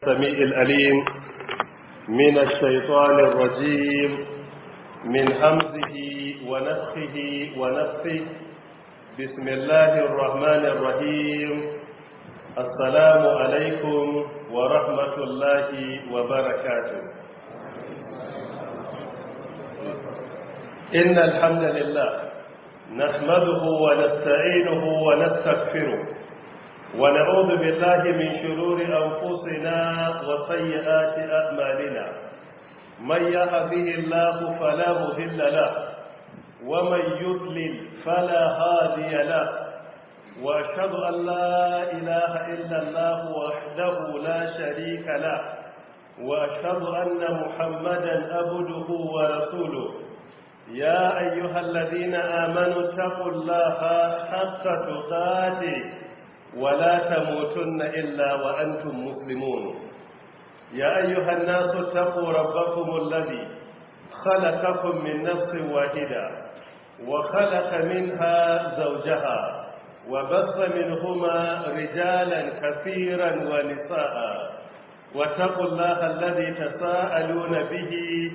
السميع الأليم من الشيطان الرجيم من همزه ونفخه ونفخه. بسم الله الرحمن الرحيم. السلام عليكم ورحمة الله وبركاته. إن الحمد لله نحمده ونستعينه ونستغفره ونعوذ بالله من شرور أنفسنا وسيئات أعمالنا. من يهده الله فلا مضل له ومن يضلل فلا هادي له، وأشهد أن لا إله إلا الله وحده لا شريك له، وأشهد أن محمدا عبده ورسوله. يا أيها الذين آمنوا اتقوا الله حق تقاته ولا تموتن إلا وأنتم مسلمون. يا أيها الناس اتقوا ربكم الذي خلقكم من نفس واحدة وخلق منها زوجها وبث منهما رجالا كثيرا ونساء، واتقوا الله الذي تساءلون به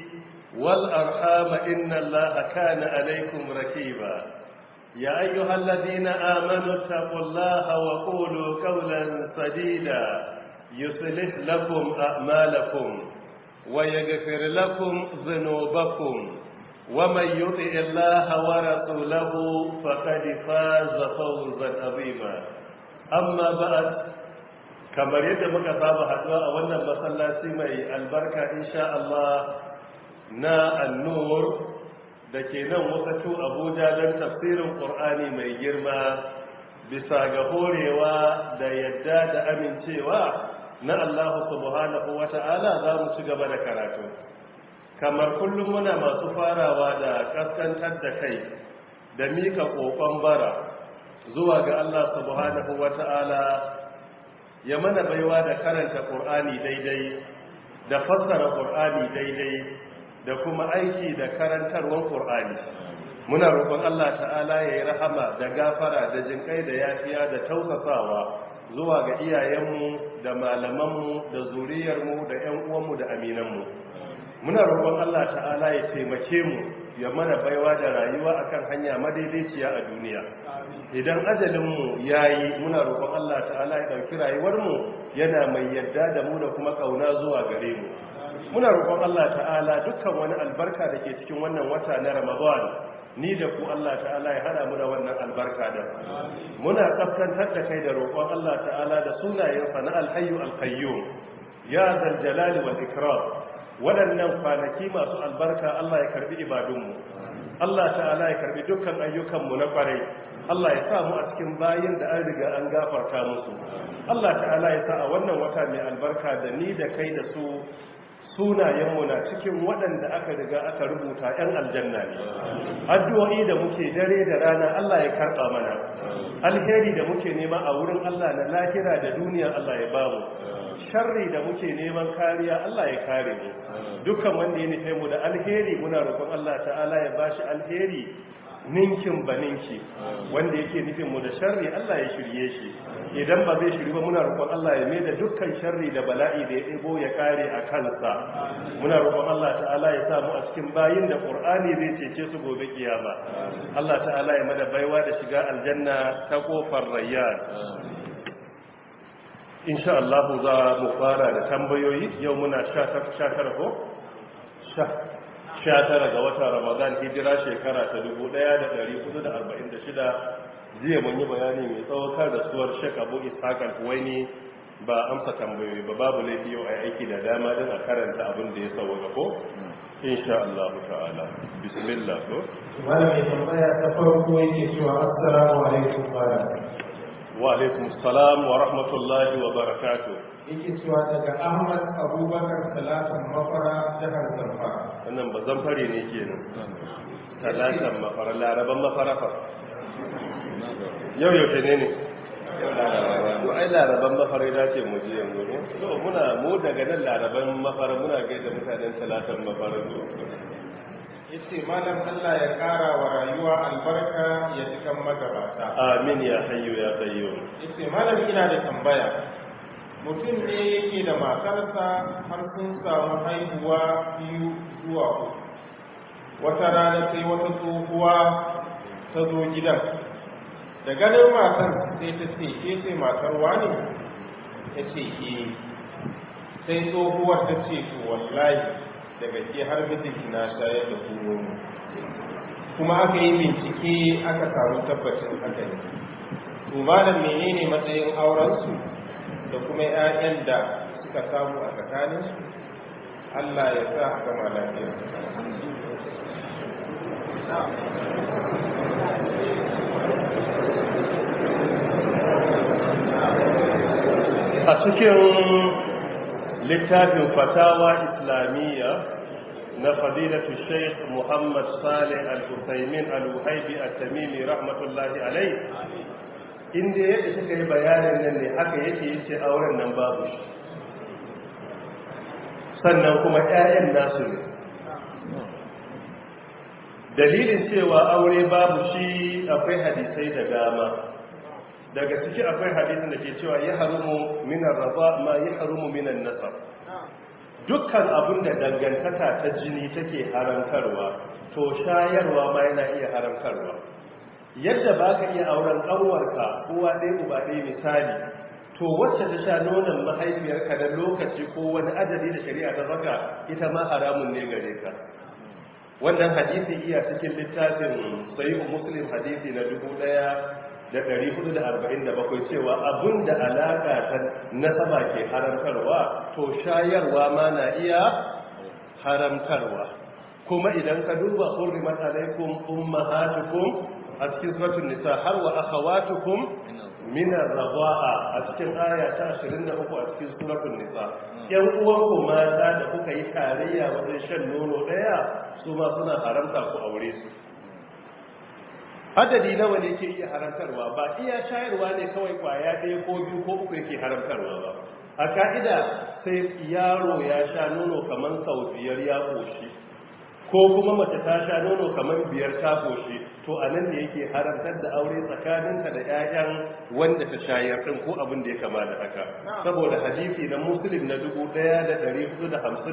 والأرحام إن الله كان عليكم رقيبا. يا أيها الذين آمنوا اتقوا الله وقولوا قولا سديدا يصلح لكم أعمالكم ويغفر لكم ذنوبكم، ومن يطع الله ورسوله فقد فاز فوزا عظيما. أما بعد، kamar yadda muka saba haduwa a wannan masallaci mai albarka insha Allah na An-Nur da ke nan wasatu Abuja don tafsirin Qur'ani mai girma, bisa ga horewa da yadda da amincewa na Allah subhanahu wata'ala za mu ci gaba da karatu. Kamar kullum muna masu farawa da kaskantar da kai da mika kokon bara zuwa ga Allah subhanahu wata'ala ya mana baiwa da karanta Qur'ani daidai da fassara Qur'ani daidai da kuma aiki da karantarwar Qur'ani. Muna roƙon Allah ta'ala ya yi rahama da gafara da jinkai da yafiya da tausasawa zuwa ga iyayenmu da malamanmu da zuriyarmu da ƴan uwanmu da aminanmu. Muna roƙon Allah ta'ala ya taimake mu ya mana baiwa da rayuwa akan hanya madaidaiciya a duniya. Idan ajalinmu yayi, muna roƙon Allah ta'ala ya ɗauki rayuwarmu yana mai yarda da mu da kuma ƙauna zuwa gare mu. Muna roƙon Allah ta'ala dukkan wani albarka da ke cikin wannan wata na Ramadan, ni da ku Allah ta'ala ya hada mu da wannan albarka da. Muna kaskantar da kai da roƙon Allah ta'ala da sunayensa na Al-Hayyu Al-Qayyum, ya zal jalali wal ikram. Waɗannan kwanaki masu albarka Allah ya karbi ibadunmu, Allah ta'ala ya karbi dukkan ayyukanmu na kwarai, Allah ya sa mu a cikin bayin da an riga an gafarta musu. Allah ta'ala ya sa a wannan wata mai albarka da ni da kai da su sunayenmu na cikin waɗanda aka riga aka rubuta 'yan aljanna ne. Addu'o'i da muke dare da rana Allah ya karɓa mana, alheri da muke nema a wurin Allah na lahira da duniya Allah ya bamu, sharri da muke neman kariya Allah ya kare mu. Dukkan wanda ya nufe mu da alheri muna roƙon Allah ta'ala ya bashi alheri ninkin ba ninki, wanda yake nufin mu da sharri Allah ya shirye shi. Idan ba zai shiri ba muna roƙon Allah ya mai da dukkan sharri da bala'i da ya ɗebo ya kare a kansa. Muna roƙon Allah ta'ala ya samu a cikin bayin da Qur'ani zai cece su gobe kiyama. Allah ta'ala ya mada baiwa da shiga aljanna ta kofar Rayyan. Insha Allah za mu fara da tambayoyi. Yau muna 19 ko 19 ga watan Ramadan, hijira shekara ta 1446. Jiya mun yi bayani mai tsawo kan rasuwar Sheikh Abu Ishaq Al-Huwaini. Ba amsa tambayoyi ba, babu laifi yau ai aiki da dama din a karanta abin da ya sauka ko insha Allah ta'ala. Bismillah. ko wala mai tambaya ta farko yake cewa assalamu alaikum wa alaikum assalam wa rahmatullahi wa barakatuh. Yake cewa daga Ahmad Abubakar Talatan Mafara, jihar Zamfara. Wannan ba Zamfare ne kenan. Talatan Mafara, Laraban Mafara fa. Yau yaushe ne? To ai Laraban Mafara da ce mu je yanzu ne. To mu daga nan Laraban Mafara muna gaida mutanen Talatan Mafara. yace malam Allah ya kara wa rayuwa albarka ya cikan magabata. Amin ya hayyu ya qayyum. Yace malam ina da tambaya. mutum ne yake da matarsa har sun samu haihuwa 2 zuwa 3. wata rana sai wata tsohuwa ta zo gidan, da ganin matar sai ta ce ke ce matar wani? ta ce sai tsohuwar ta ce to wallahi daga ke har mijinki na shayar da kuma kuma aka yi bincike aka samu tabbacin haka ne. to malam menene matsayin aurensu da kuma 'ya'yan da suka samu a tsakaninsu? Allah ya sa a gama lafiya. a cikin littafin fatawa islamiyya na fadilatu Sheikh Muhammad Salih Al-Uthaymin Al-Wahibi At-Tamimi rahmatullahi alayhi, inda yadda suka yi bayanin nan ne haka yake yace auren nan babu shi, sannan kuma ƴaƴan nasu ne. Dalilin cewa aure babu shi akwai hadisai da dama, daga ciki akwai hadisin da ke cewa ya harumu minar raba ma ya harumu minan nasab. Dukkan abin da dangantaka ta jini take haramtarwa, to shayarwa ma yana iya haramtarwa. Yadda ba ka iya auren ƙanwarka uwa ɗaya uba ɗaya misali, to wacce ta sha nonon mahaifiyarka da lokaci ko wani adadi da shari'a ta saka, ita ma haramun ne gare ka. Wannan hadisi iya cikin littafin Sahih Muslim hadisi na 1447 cewa abinda alaka ta nasaba ke haramtarwa, to shayarwa ma na iya haramtarwa. Kuma idan ka duba hurrimat alaikum ummahatukum a cikin suratul nisa har wa akhawatukum min ar-radha'a a cikin aya ta 23 a cikin suratul nisa, yan uwanku mata da kuka yi tarayya wajen shan nono daya su ma suna haramta ku aure su. Adadi nawa ne ke iya haramtarwa? Ba iya shayarwa ne kawai kwaya ɗaya ko biyu ko uku yake haramtarwa ba. A ka'ida sai yaro ya sha nono kamar sau 5 ya ƙoshi, ko kuma mace ta sha nono kamar 5 ta ƙoshi, to a nan ne yake haramtar da aure tsakaninka da 'ya'yan wanda ta shayar ɗin ko abin da ya kama da haka. Saboda hadisi na Muslim na 1452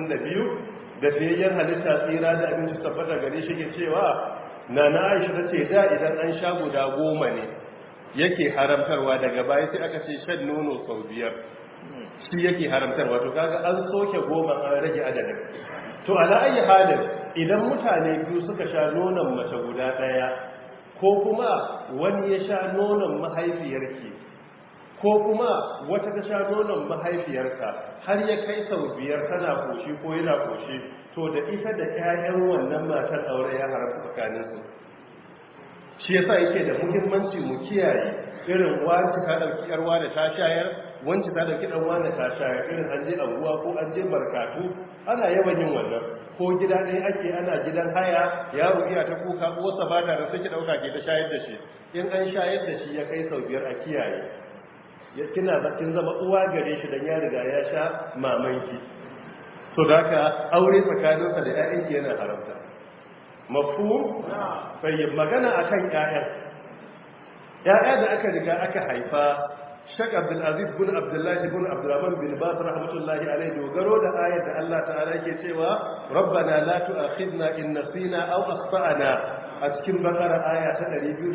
da fiyayyen halitta tsira da abinci tabbata gare shi ke cewa na Aisha ta ce da idan an sha guda 10 ne yake haramtarwa, daga baya sai aka ce shan nono sau 5 shi yake haramtarwa. To kaga an soke 10 an rage adadin. To ala ayi halin idan mutane biyu suka sha nonon mace guda ɗaya, ko kuma wani ya sha nonon mahaifiyarki, ko kuma wata ta sha nonon mahaifiyarka har ya kai sau 5 tana koshi ko yana koshi, to da ita da 'ya'yan wannan matar aure ya haramta tsakaninsu. Shi yasa yake da muhimmanci mu kiyaye irin wani ta dauki yarwa da ta shayar, wanci ta dauki dan wani ta shayar, irin an je anguwa ko an je barkatu ana yawan yin wannan, ko gida ɗaya ake ana gidan haya yaro iya ta kuka uwarsa ba ta da sai ki dauka ke ta shayar da shi, in an shayar da shi ya kai sau 5 a kiyaye, kin zama uwa gare shi dan ya riga ya sha mamanki. So da haka aure tsakaninsa da 'ya'yanki yana haramta. Mafhum? Sai magana akan 'ya'yan. 'Ya'ya da aka riga aka haifa, Sheikh Abdul Aziz bin Abdullah bin Abdurrahman bin Baz rahmatullahi alayhi dogaro da ayar da Allah ta'ala yake cewa Rabbana la tu'akhidna in nasina aw akhtana a cikin Bakara aya ta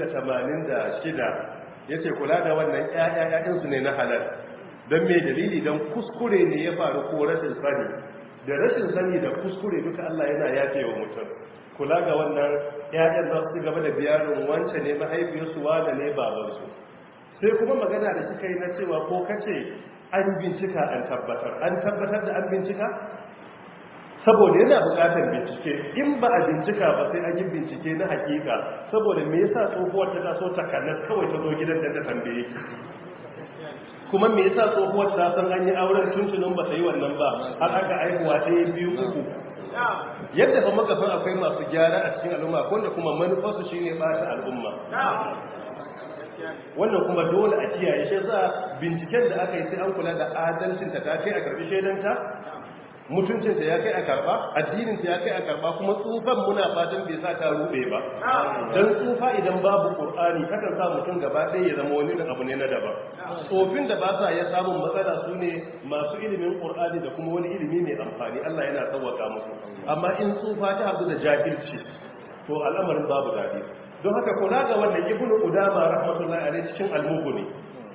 286 yace kula da wannan 'ya'yan su ne na halal. Dan me dalili? Dan kuskure ne ya faru ko rashin sani. Da rashin sani da kuskure duka Allah yana yafe wa mutum. Kula ga wannan 'ya'yan za su gaba da biyarin wance ne mahaifiyarsu wanda ne babansu. Sai kuma magana da suka yi na cewa ko kace an bincika an tabbatar da an bincika? Saboda yana bukatar bincike, in ba a bincika ba sai an yi bincike na hakika, saboda me yasa tsohuwar ta taso ta kallar kawai ta zo gidan da ta tambaye ki. Kuma me yasa tsohuwar ta san an yi auren tuntunin ba ta yi wannan ba, har aka aihuwa ɗaya 2 3. Yadda fa muka san akwai masu gyara a cikin al'umma, wanda kuma manufarsu shine ɓata al'umma. Wannan kuma dole a kiyaye shi, za binciken da aka yi sai an kula da adalcin ta kai a karbi shaidanta. mutuncinta ya kai a karba addininta ya kai a karba kuma tsufan muna fatan bai sa ta rube ba dan tsufa idan babu qur'ani kakan sa mutum gaba ɗaya ya zama wani abu ne na daban tsofin da ba sa ya samun matsala su ne masu ilimin qur'ani da kuma wani ilimi mai amfani Allah yana sauwaka musu amma in tsufa ta haɗu da jahilci to al'amarin babu dadi don haka kula ga wannan ibnu qudama rahmatullahi alaihi cikin al-mughni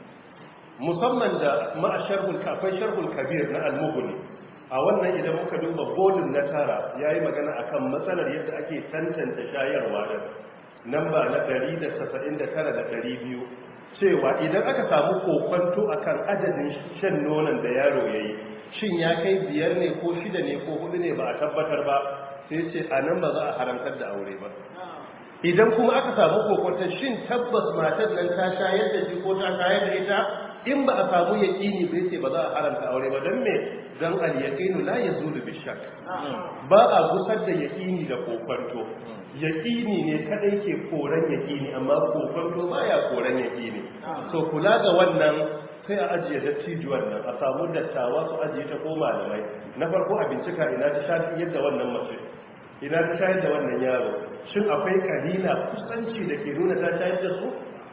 musamman da ma'a sharhul kafai sharhul kabir na al-mughni a wannan idan muka duba bolin na tara yayi magana akan matsalar yadda ake tantance shayarwa da namba na 199 da 200 cewa idan aka samu kokonto akan adadin shan nonon da yaro yayi shin ya kai 5 ne ko 6 ne ko 4 ne ba a tabbatar ba sai ce anan ba za a haramtar da aure ba idan kuma aka samu kokonto shin tabbas matar nan ta shayar da shi ko ta shayar da ita in ba a samu yaƙini bai ce ba za a haramta aure ba don me don al-yaqinu la yazulu bi-shakk ba a gusar da yaƙini da kokonto yaƙini ne kadai ke koran yaƙini amma kokonto baya koran yaƙini so kula ga wannan sai a ajiye dattijuwan nan a samu dattawa su ajiye ta ko malamai na farko a bincika ina ta shafi yadda wannan mace ina ta shayar da wannan yaro shin akwai kalila kusanci da ke nuna ta shayar da su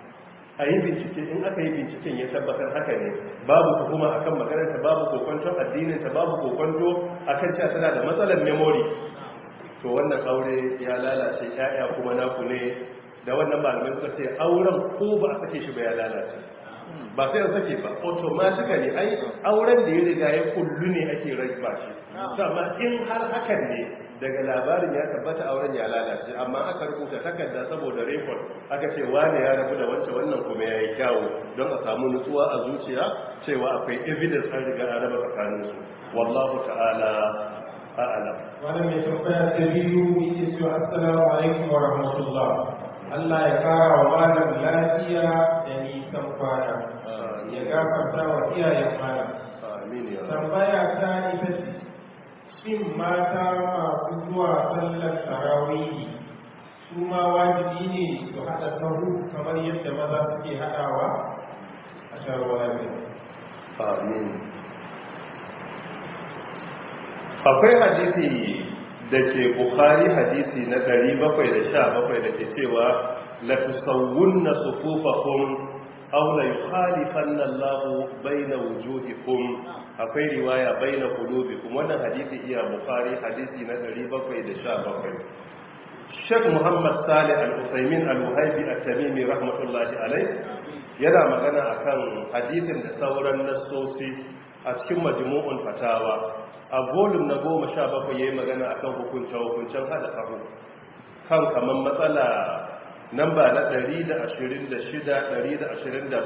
a yi bincike in aka yi binciken ya tabbatar haka ne babu hukuma akan maganarta babu kokonton addininta babu kokonto akan cewa tana da matsalar memory to wannan aure ya lalace ƴaƴa kuma naku ne da wannan malamai suka ce auren ko ba a sake shi ba ya lalace ba sai an sake ba automatically ai auren da ya riga ya kullu ne ake raba shi amma in har hakan ne daga labarin ya tabbata auren ya lalace amma aka rubuta takarda saboda record aka ce wane ya rabu da wancan wannan kuma yayi kyawu don a samu nutsuwa a zuciya cewa akwai evidence an riga an raba tsakanin su wallahu ta'ala a'lam wannan mai tambaya ta biyu yake cewa assalamu alaikum wa rahmatullah Allah ya kara wa malam lafiya da nisan kwana ya gafarta wa iyayen malam amin ya tambaya ta ita ce shin mata masu zuwa sallar tarawihi su ma wajibi ne su haɗa sahu kamar yadda maza suke haɗawa a sharwaye amin akwai hadisi da ke bukhari hadisi na 717 da ke cewa la tusawwunna sufufakum aw la yukhalifanna Allahu bayna wujuhikum akwai riwaya bayna qulubikum wannan hadisi iya bukhari hadisi na 717 Sheikh Muhammad Salih Al-Utsaimin Al-Wahibi At-Tamimi rahmatullahi alayh yana magana akan hadisin da sauran nassosi a cikin majmu'un fatawa a volume na 17 yayi magana akan hukuncen hada sahu kan kaman matsala namba na 126 127 da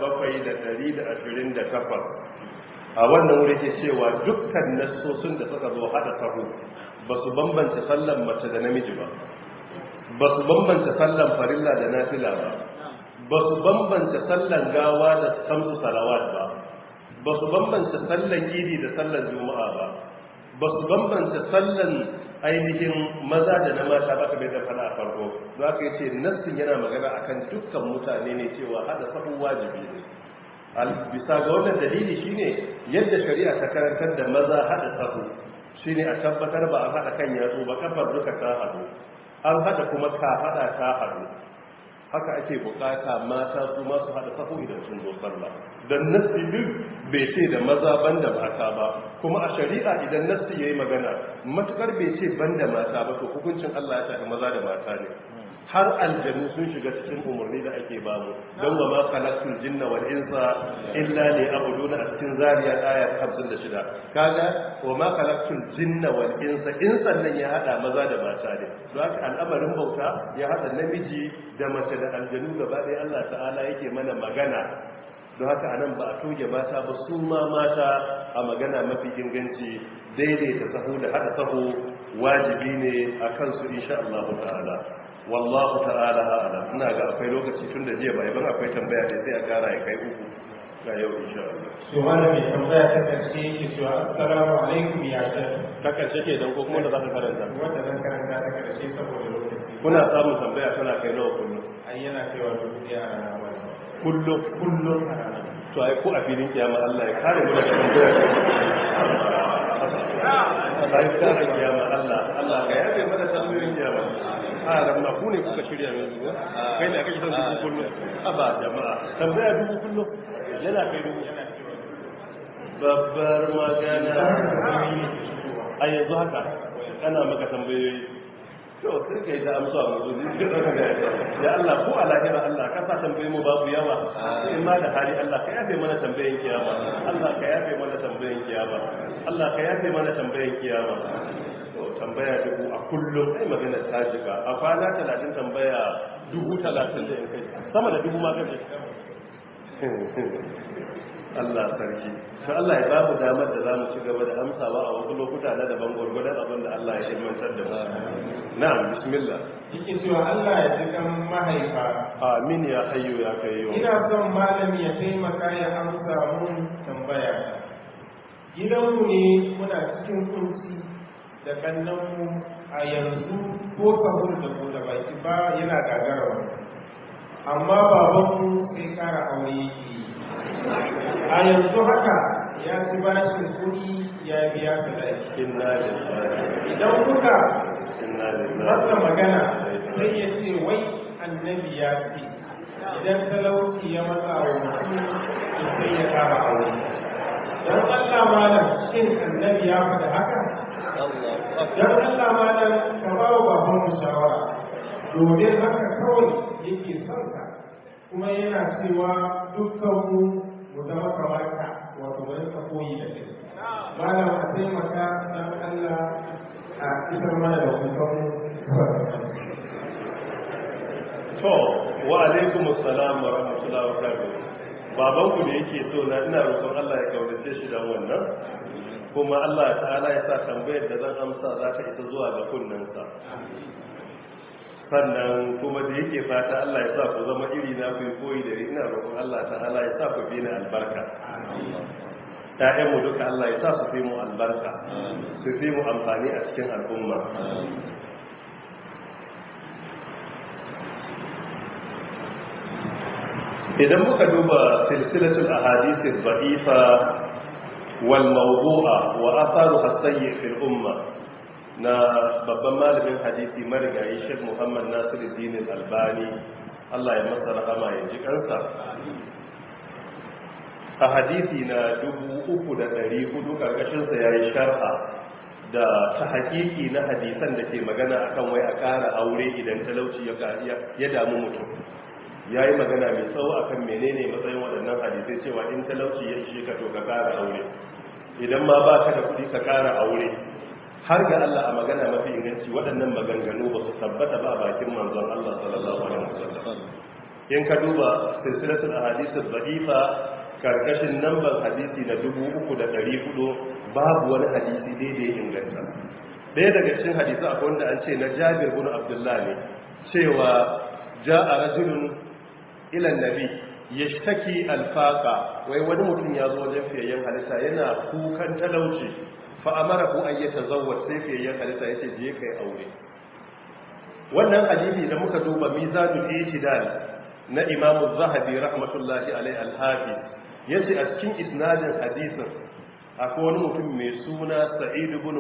128 a wannan wuri ke cewa dukkan nassosin da suka zo hada sahu ba su bambanta sallan mace da namiji ba su bambanta sallan farilla da nafila ba su bambanta sallan gawa da samsu salawat ba su bambanta sallan idi da sallan juma'a ba su bambanta sallan ainihin maza da na mata ba ka bai da fada a farko za ka yi ce nassin yana magana akan dukkan mutane ne cewa hada sahu wajibi ne bisa ga wannan dalili shine yadda shari'a ta karantar da maza hada sahu shine a tabbatar ba a hada kan yatsu ba kafar duka ta hadu an hada kuma kafada ta hadu haka ake bukata mata su ma su hada sahu idan sun zo sallah dan nassi din bai ce da maza banda mata ba kuma a shari'a idan nassi yayi magana matukar bai ce banda mata ba to hukuncin Allah ya shafi maza da mata ne har aljanu sun shiga cikin umarni da ake bamu don wa ma khalaqtul jinna wal insa illa liya'buduna a cikin zariyat aya 56 kaga wa ma khalaqtul jinna wal insa insan nan ya hada maza da mata ne don haka al'amarin bauta ya hada namiji da mace da aljanu gaba ɗaya Allah ta'ala yake mana magana don haka anan ba a toge mata ba su ma mata a magana mafi inganci daidaita sahu da hada sahu wajibi ne a kansu insha Allah ta'ala wallahu ta'ala a'lam ina ga akwai lokaci tun da jiya bai ban akwai tambaya da sai a kara ya kai uku ga yau insha Allah so wanda mai tambaya ta karshe yake cewa assalamu alaikum ya shek ta karshe ke dan ko kuma da zaka karanta wanda zan karanta ta karshe saboda lokaci kuna samun tambaya tana kai nawa kullum ai yana kaiwa dubu ɗaya a rana kullum a rana to ai ko a filin kiyama Allah ya kare mu daga tambaya sai ta kiyama Allah ka yabe mana tambayoyin kiyama ran ku ne kuka shirya mai zuwa kai da kake son dubu kullum aba jama'a tambaya dubu kullum yana kai dubu babbar magana a yanzu haka ana maka tambayoyi to sai kai da amsa mu ya Allah ko a lahira Allah ka sa tambaye mu babu yawa in ma da hali Allah ka yafe mana tambayen kiyama Allah ka yafe mana tambayen kiyama Allah ka yafe mana tambayen kiyama to tambaya dubu a kullum kai magana ta shiga a kwana 30 tambaya 30 da in kai sama da dubu ma kace Allah sarki to Allah ya babu damar da zamu ci gaba da amsawa a wasu lokuta na daban gurgurdan abin da Allah ya ilmantar da mu na'am bismillah yake cewa Allah ya ji kan mahaifa amin ya hayyu ya kayyum ina son malami ya taimaka ya amsa mun tambaya gidanmu ne muna cikin kunci da kannanmu a yanzu ko sahur da ko da baki ba yana gagara amma babanmu sai kara aure yake a yanzu haka ya ci bashin kuɗi ya biya sadaki inna lillahi idan kuka inna lillahi masa magana sai ya ce wai annabi ya ce idan talauci ya matsa wa mutum sai ya kara aure don Allah malam shin annabi ya faɗa haka don Allah malam ka ba wa babanmu shawara domin haka kawai yake son ka kuma yana cewa dukkanmu mu zama kamar ka wato bari ka koyi da kai malam a taimaka dan Allah a isar mana da kukanmu to wa alaikum assalam wa rahmatullahi wa barakatuh baban ku da yake so na ina roƙon Allah ya kaunace shi dan wannan kuma Allah ta'ala ya sa tambayar da zan amsa za ta isa zuwa ga kunnensa sannan kuma da yake fata Allah ya sa ku zama iri na ku koyi da ina roƙon Allah ta'ala ya sa ku bi ni albarka ta'ayyan mu duka Allah ya sa su fi mu albarka su fi mu amfani a cikin al'umma idan muka duba silsilatul ahadith ad-da'ifa wal mawdu'a wa atharuha as-sayyi fil umma na babban malamin hadisi marigayi Sheikh Muhammad Nasiruddin Al-Albani Allah ya masa rahama ya ji kansa a hadisi na 3400 karkashin sa yayi sharha da ta hakiki na hadisan da ke magana akan wai a ƙara aure idan talauci ya damu mutum yayi magana mai tsawo akan menene matsayin waɗannan hadisai cewa in talauci ya ishe ka to ka ƙara aure idan ma ba ka da kuɗi ka ƙara aure har ga Allah a magana mafi inganci waɗannan maganganu ba su tabbata ba a bakin manzon Allah sallallahu alaihi wasallam in ka duba silsilatul ahadith ad-da'ifa karkashin namban hadisi na 3400 babu wani hadisi daidai inganta daya daga cikin hadisi akwai wanda an ce na Jabir ibn Abdullah ne cewa ja'a rajulun ila annabi yashtaki alfaqa wai wani mutum ya zo wajen fiyayyen halitta yana kukan talauci fa'amara ko an yi tazawar sai fiye ya halitta ya ce je kai aure wannan hadisi da muka duba mizanul itidal na imamu zahabi rahmatullahi alai alhafi ya ce a cikin isnadin hadisin akwai wani mutum mai suna sa'idu bin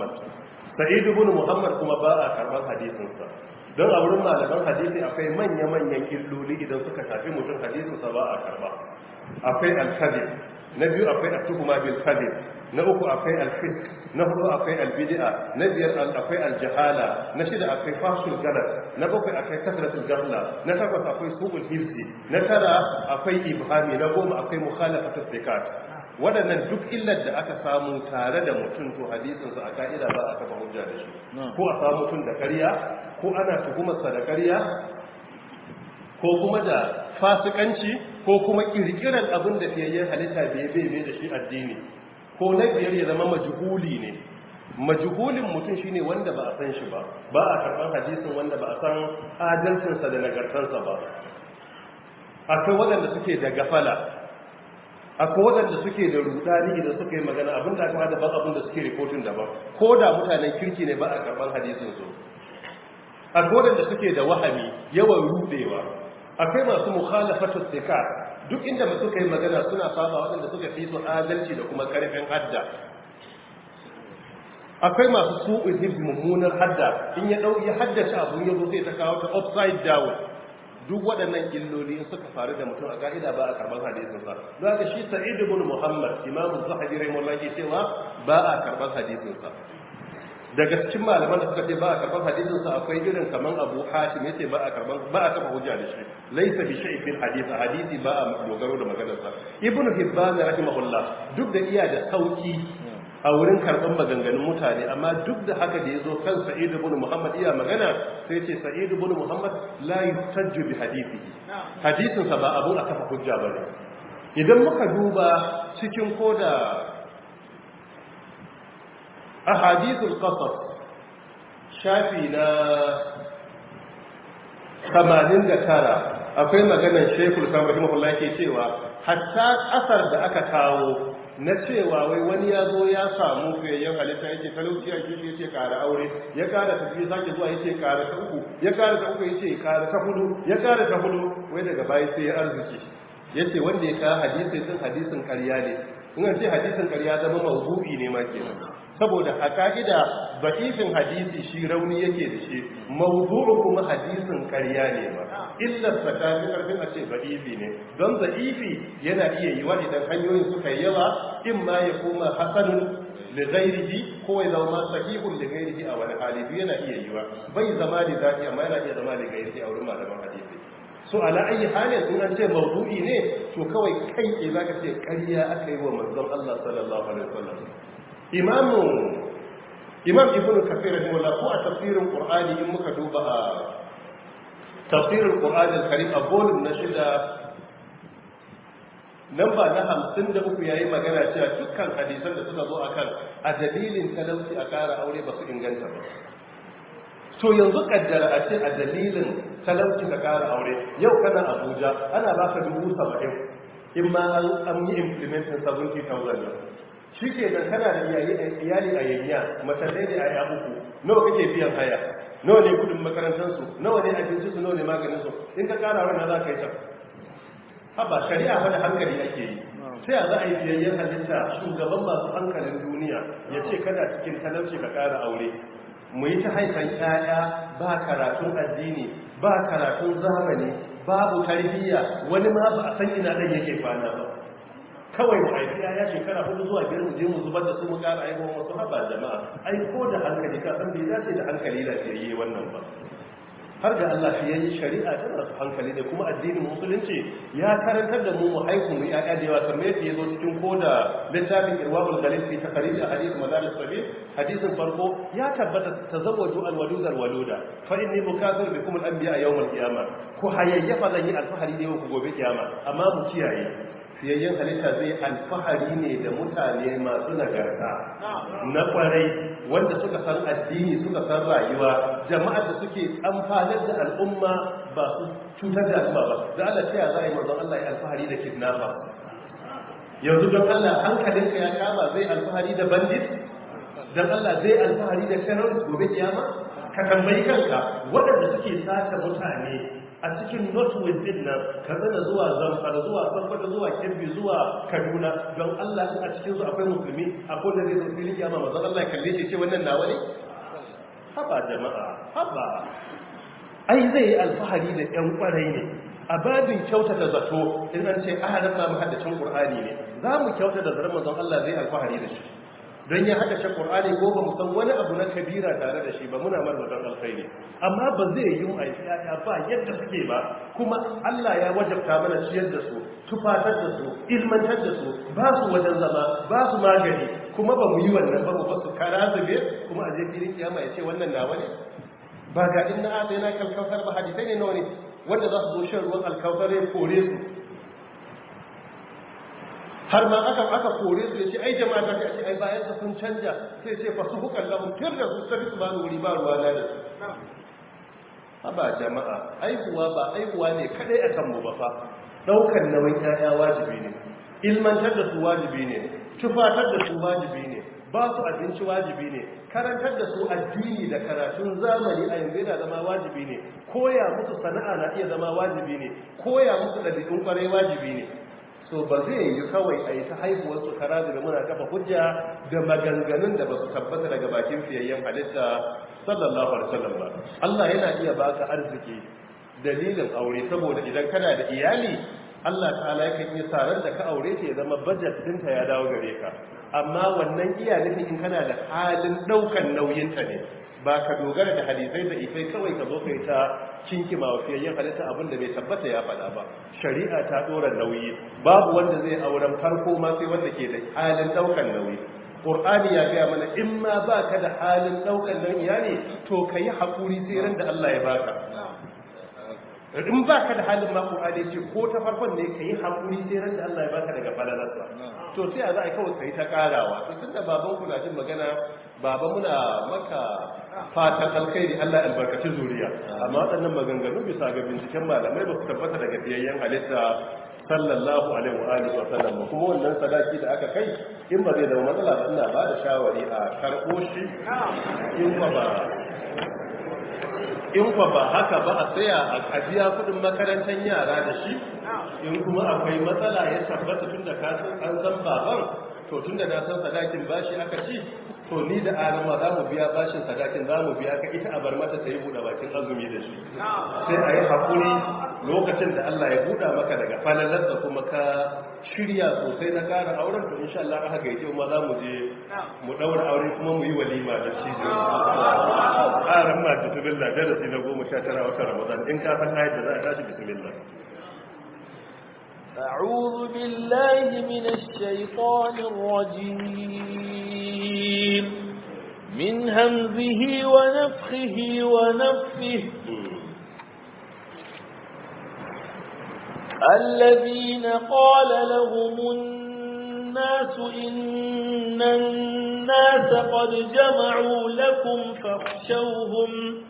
muhammad kuma ba a karɓar hadisinsa don a wurin malaman hadisi akwai manya-manyan illoli idan suka shafi mutum hadisinsa ba a karɓa akwai alkazib na biyu akwai at-tuhuma bil kadhib na uku akwai al-fisk na hudu akwai al-bid'a na biyar akwai al-jahala na shida akwai fashul galat na bakwai akwai kasratul ghafla na takwas akwai su'ul hifzi na tara akwai ibhami na goma akwai mukhalafatus thiqat waɗannan duk illar da aka samu tare da mutum to hadisin sa a ka'ida ba a kafa hujja da shi ko a samu mutum da ƙarya ko ana tuhumarsa da ƙarya ko kuma da fasikanci ko kuma kirkiran abin da fiyayyen halitta bai da shi addini ko na biyar ya zama majhuli ne majhulin mutum shine wanda ba a san shi ba ba a karban hadisin wanda ba a san adalcinsa da nagartarsa ba akwai waɗanda suke da gafala akwai waɗanda suke da rudani idan suka yi magana abin da aka da ba abin da suke rikotin daban ko da mutanen kirki ne ba a karban hadisin su akwai waɗanda suke da wahami yawan rudewa akwai masu mukhalafatus thiqat duk inda mutum kai magana suna saba waɗanda suka fi su adalci da kuma karfin hadda akwai masu su'ul hifz mummunar hadda in ya haddace abun yazo sai ta kawo ta upside down. Duk waɗannan illoli in suka faru da mutum a ka'ida ba a karɓar hadisinsa. Don haka shi Sa'id ibn Muhammad Imam Zahabi rahimahullah ke cewa ba a karɓar hadisinsa. Daga cikin malaman da suka ce ba a karɓar hadisinsa akwai irin kaman Abu Hatim yace ba a kafa hujja da shi. Laysa bi shay'in fil hadisi ba a dogaro da maganarsa. Ibn Hibban rahimahullah duk da iya da sauki a wurin karɓar maganganun mutane, amma duk da haka da ya zo kan Sa'id ibn Muhammad iya magana sai ce Sa'id ibn Muhammad la yuhtajju bi hadithihi, hadisinsa ba abun a kafa hujja bane. Idan muka duba cikin koda ahadithul qasas shafi na 89 akwai maganar Sheikhul Islam rahimahullah ke cewa hatta asar da aka kawo na cewa wai wani ya zo ya samu fiyayyen halitta yake talauci a kishi yace ƙara aure, ya ƙara ta biyu sake zuwa yace ƙara ta uku, ya ƙara ta uku yace ƙara ta hudu, ya ƙara ta hudu, wai daga baya sai ya arziki yace wanda ya kawo hadisi din hadisin ƙarya ne. In an ce hadisin ƙarya zama mawdu'i ne ma kenan, saboda a ka'ida da'ifin hadisi shi rauni yake da shi, mawdu'u kuma hadisin ƙarya ne ba. Illar sa ta fi karfin a ce da'ifi ne, don da'ifi yana iya yiwa idan hanyoyin suka yi yawa, in ma ya koma hasanun li ghairihi ko ya zama sahihun li ghairihi a wani hali yana iya yiwa, bai zama da zaki amma yana iya zama li ghairihi a wurin malaman hadisi. So ala ayi halin in an ce mawdu'i ne to kawai kai ke zaka ce ƙarya aka yi wa manzon Allah sallallahu alaihi wasallam. Imam Ibn Kathir rahimahullah ko a tafsirin Qur'ani in muka duba a tafsirin Qur'ani al-Karim a volume na 6 namba na 53 yayi magana cewa dukkan hadisan da suka zo akan a dalilin talauci a ƙara aure ba su inganta ba. To yanzu kaddara a ce a dalilin talauci ka ƙara aure, yau kana Abuja ana baka 70,000 in ma an yi implementing 70,000. Shi ke nan kana da iyali a yanya matsalai da aya uku, nawa kake biyan haya, nawa ne kudin makarantarsu, nawa ne abincinsu, nawa ne maganinsu, in ka kara wani za ka yi can. Haba shari'a wani hankali ake yi, sai a za a yi biyayyen halitta shugaban masu hankalin duniya ya ce kada cikin talauci ka kara aure. Mu yi ta haifan 'ya'ya ba karatun addini, ba karatun zamani, babu tarbiyya, wani ma ba a san ina ɗan yake kwana ba. Kawai mu haifi ya shekara 4 zuwa 5 mu je mu zubar da su mu ƙara aihuwa wasu haba jama'a, ai ko da hankali ka san bai dace da hankali lafiyayye wannan ba. Har ga Allah shi yayi shari'a ta masu hankali da kuma addinin musulunci ya karantar da mu haihu mu ya'ya da yawa kamar yadda ya zo cikin koda littafin irwabul ghalil fi takhrij ahadith madaris sabil hadisin farko ya tabbata tazawwaju alwadud alwaluda fa inni mukathir bikum alanbiya yawm alqiyamah ko hayayyafa zan yi alfahari da yau ku gobe kiyama, amma mu kiyaye fiyayyen halitta zai alfahari ne da mutane masu nagarta na kwarai wanda suka san addini suka san rayuwa, jama'ar da suke amfanar da al'umma ba su cutar da al'umma ba. Da Allah ta za a yi manzon Allah ya alfahari da kidnapper, yanzu don Allah hankalinka ya kama zai alfahari da bandit, don Allah zai alfahari da terrorist gobe kiyama? Ka tambayi kanka waɗanda suke sace mutane a cikin northwest din nan Katsina zuwa Zamfara zuwa Sokoto zuwa Kebbi zuwa Kaduna, don Allah in a cikin su akwai musulmi akwai da zai zo filin kiyama manzon Allah kalle shi ce wannan nawa ne? Haba jama'a, haba. Ai zai yi alfahari da ƴan kwarai ne. A babin kyautata zato in an ce ahadan ma muhaddacin Qur'ani ne, za mu kyautata zarar manzon Allah zai alfahari da shi. Don ya haɗa shi Qur'ani ko ba mu san wani abu na kabira tare da shi ba, muna marmatan alkhairi, amma ba zai yi mu aiki ya ba yadda suke ba, kuma Allah ya wajabta mana ciyar da su, tufatar da su, ilmantar da su, ba su wajen zama, ba su magani, kuma ba mu yi wannan ba mu ba su kara zube, kuma a je filin kiyama ya ce wannan nawa ne. Ba ga inna atayna kalkautar ba, hadisai ne nawa ne wanda za su zo shan ruwan alkautar ya kore su, har ma aka kore su ya ce ai jama'a ta ce ai bayan sa sun canja, sai ce fa suhukan lahum tirda su tafi su bani wuri ba ruwa na da su. Haba jama'a, aihuwa ba aihuwa ne kadai a kan mu ba fa, daukan nauyin ƴaƴa wajibi ne, ilmantar da su wajibi ne, tufatar da su wajibi ne, ba su abinci wajibi ne, karantar da su addini da karatun zamani a yanzu yana zama wajibi ne, koya musu sana'a na iya zama wajibi ne, koya musu ɗabi'un kwarai wajibi ne. so ba zai yi kawai a yi ta haihuwar su kara daga muna kafa hujja da maganganun da ba su tabbata daga bakin fiyayyen halitta sallallahu alaihi wasallam ba. Allah yana iya baka arziki dalilin aure, saboda idan kana da iyali Allah ta'ala yakan yi sarar da ka aure ta ya zama budget dinta ya dawo gare ka, amma wannan iya nufin in kana da halin daukan nauyinta ne, ba ka dogara da hadisai da ifai kawai ka zo kai ta kinkima wa fiyayyen halitta abin da bai tabbata ya faɗa ba. Shari'a ta dora nauyi, babu wanda zai auren farko ma sai wanda ke da halin daukan nauyi. Qur'ani ya gaya mana in ma baka da halin daukan nauyi ne to kai hakuri sai ran da Allah ya baka. In ba ka da halin ma Qur'ani ce ko ta farkon ne ka yi haƙuri sai ran da Allah ya baka daga falalarsa. To sai a za a yi kawai ka yi ta ƙarawa. To tun da baban kuna jin magana, baba muna maka fatan alkhairi, Allah ya albarkaci zuriya. Amma waɗannan maganganu bisa ga binciken malamai ba su tabbata daga biyayyen halitta sallallahu alaihi wa alihi wa sallam. Kuma wannan sadaki da aka kai in ba zai zama matsala ba, ina ba da shawari a karɓo shi in ba haka ba a tsaya a biya kudin makarantar yara da shi. In kuma akwai matsala ya tabbata tun da an san baban, to tun da na san sadakin bashi aka ci, to ni da alama za mu biya bashin sadakin, za mu biya ka ita a bar mata ta yi buɗe bakin azumi da shi. Sai a yi haƙuri lokacin da Allah ya buɗa maka daga falalarsa kuma ka shirya sosai na ƙara auren, to insha Allah aka gaije ma za mu je mu ɗaura aure kuma mu yi walima da shi. ƙaran ma bismillah darasi na 19 watan Ramadan, in ka san ayat da za a tashi bismillah. أعوذ بالله من الشيطان الرجيم من همزه ونفخه ونفثه. الذين قال لهم الناس إن الناس قد جمعوا لكم فاخشوهم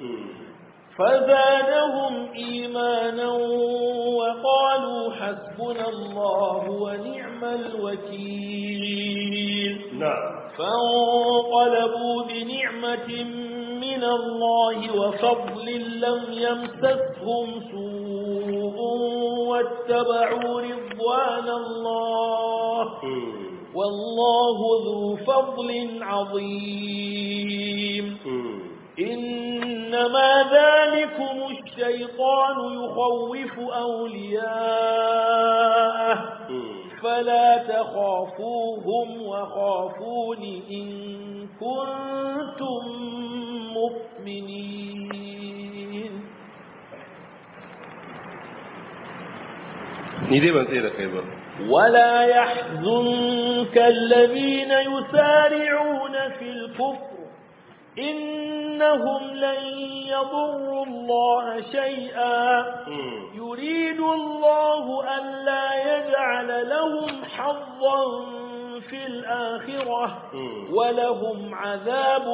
فزادهم إيمانا وقالوا حسبنا الله ونعم الوكيل. فانقلبوا بنعمة من الله وفضل لم يمسسهم سوء واتبعوا رضوان الله والله ذو فضل عظيم. إنما ذلكم الشيطان يخوف أولياءه فلا تخافوهم وخافون إن كنتم مؤمنين. ولا يحزنك الذين يسارعون في الكفر إنهم لن يضروا الله شيئا يريد الله ألا يجعل لهم حظا في الآخرة ولهم عذاب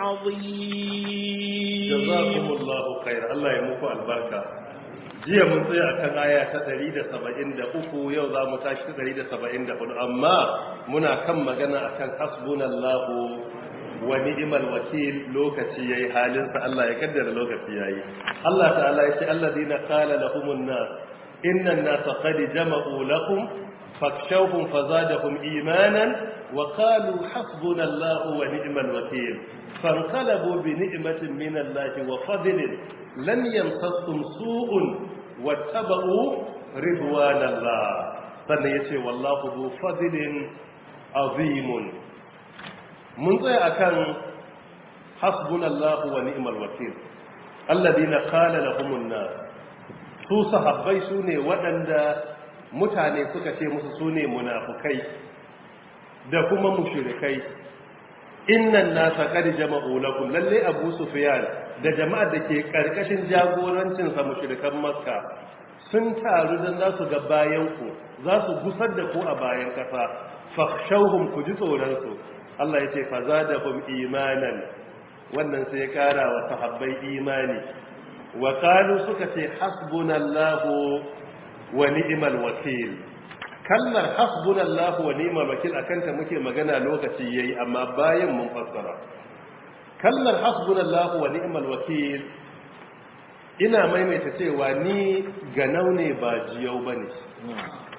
عظيم. جزاكم الله خير. الله يموفق البركة. jiya mun tsaya akan aya ta 173, yau za mu tashi ta 174, amma muna kan magana akan hasbunallahu wa ni'mal wakil. Lokaci yayi halinsa, Allah ya kaddara lokaci yayi. Allah ta'ala ya ce alladhina qala lahumun nas inna an-nasa qad jama'u lakum fakshawhum fazadahum imanan wa qalu hasbunallahu wa ni'mal wakil fanqalabu bi ni'matin min Allah wa fadlin lam yamsasum su'un wattaba'u ridwanallah. sannan yace wallahu dhu fadlin azimun. mun tsaya akan hasbunallahu wa ni'mal wakil. alladhina qala lahumun nas, su sahabbai sune waɗanda mutane suka ce musu sune munafukai da kuma mushrikai. innan nasa qad jama'u lakum, lalle Abu Sufyan da jama'ar da ke karkashin jagorancin sa mushrikan Makka sun taru dan za su ga bayan ku, za su gusar da ku a bayan kasa. fakhshawhum, ku ji tsoron su. Allah ya ce fazadahum imanan, wannan sai ya kara wa sahabbai imani. wa qalu, suka ce hasbunallahu wa ni'mal wakil. kalmar hasbunallahu wa ni'mal wakil akan ta muke magana lokaci yayi, amma bayan mun fassara kalmar hasbunallahu wa ni'mal wakil. ina maimaita cewa ni ganau ne ba jiyau bane.